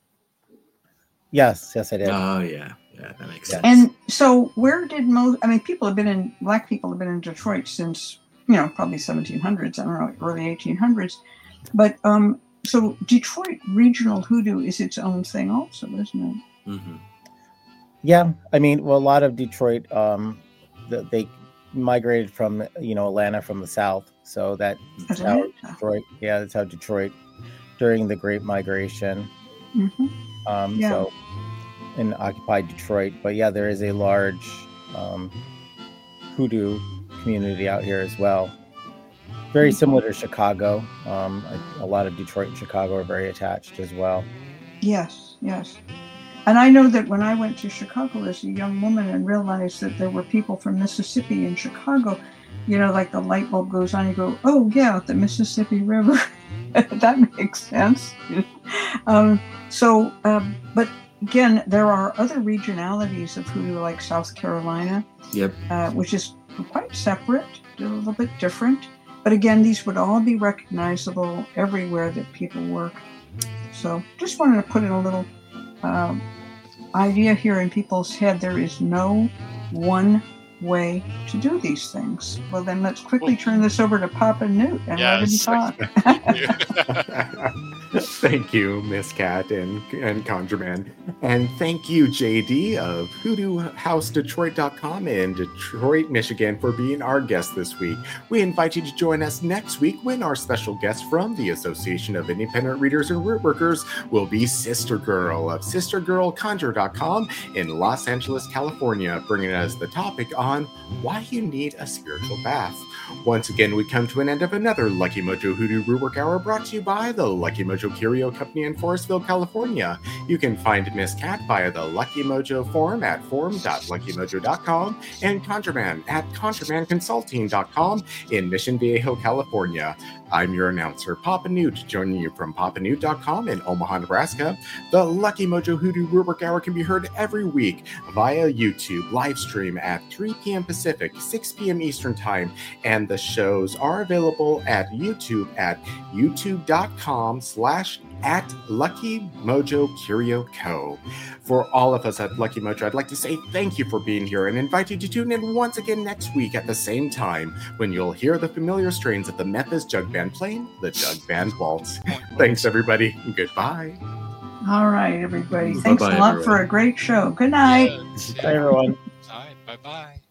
Yes, I did. Oh, yeah, that makes sense. And so, where did black people have been in Detroit since, probably 1700s, I don't know, early 1800s. But so Detroit regional hoodoo is its own thing also, isn't it? Yeah, I mean, well, a lot of Detroit, they migrated from, Atlanta from the south. So that's how Detroit, during the Great Migration, so in occupied Detroit. But yeah, there is a large hoodoo community out here as well. Very similar to Chicago. A lot of Detroit and Chicago are very attached as well. Yes. And I know that when I went to Chicago as a young woman and realized that there were people from Mississippi in Chicago, like the light bulb goes on, you go, oh yeah, the Mississippi River. That makes sense. But again, there are other regionalities of hoodoo, like South Carolina, which is quite separate, a little bit different. But again, these would all be recognizable everywhere that people work. So just wanted to put in a little idea here in people's head. There is no one way to do these things. Well, then let's quickly turn this over to Papa Newt and let him talk. Thank you, Miss Cat and ConjureMan. And thank you, JD of HoodooHouseDetroit.com in Detroit, Michigan, for being our guest this week. We invite you to join us next week when our special guest from the Association of Independent Readers and Rootworkers will be Sister Girl of SisterGirlConjure.com in Los Angeles, California, bringing us the topic on why you need a spiritual bath. Once again, we come to an end of another Lucky Mojo Hoodoo Rootwork Hour brought to you by the Lucky Mojo Curio Company in Forestville, California. You can find Miss Cat via the Lucky Mojo forum at forum.luckymojo.com and ConjureMan at ConjureManConsulting.com in Mission Viejo, California. I'm your announcer, Papa Newt, joining you from papanewt.com in Omaha, Nebraska. The Lucky Mojo Hoodoo Rootwork Hour can be heard every week via YouTube live stream at 3 p.m. Pacific, 6 p.m. Eastern Time, and the shows are available at YouTube at youtube.com/ at Lucky Mojo Curio Co. For all of us at Lucky Mojo, I'd like to say thank you for being here and invite you to tune in once again next week at the same time when you'll hear the familiar strains of the Memphis Jug Band playing the Jug Band Waltz. Thanks, everybody. Goodbye. All right, everybody. Thanks Bye-bye, a lot everyone. for a great show. Good night. Bye, everyone. All right, bye-bye.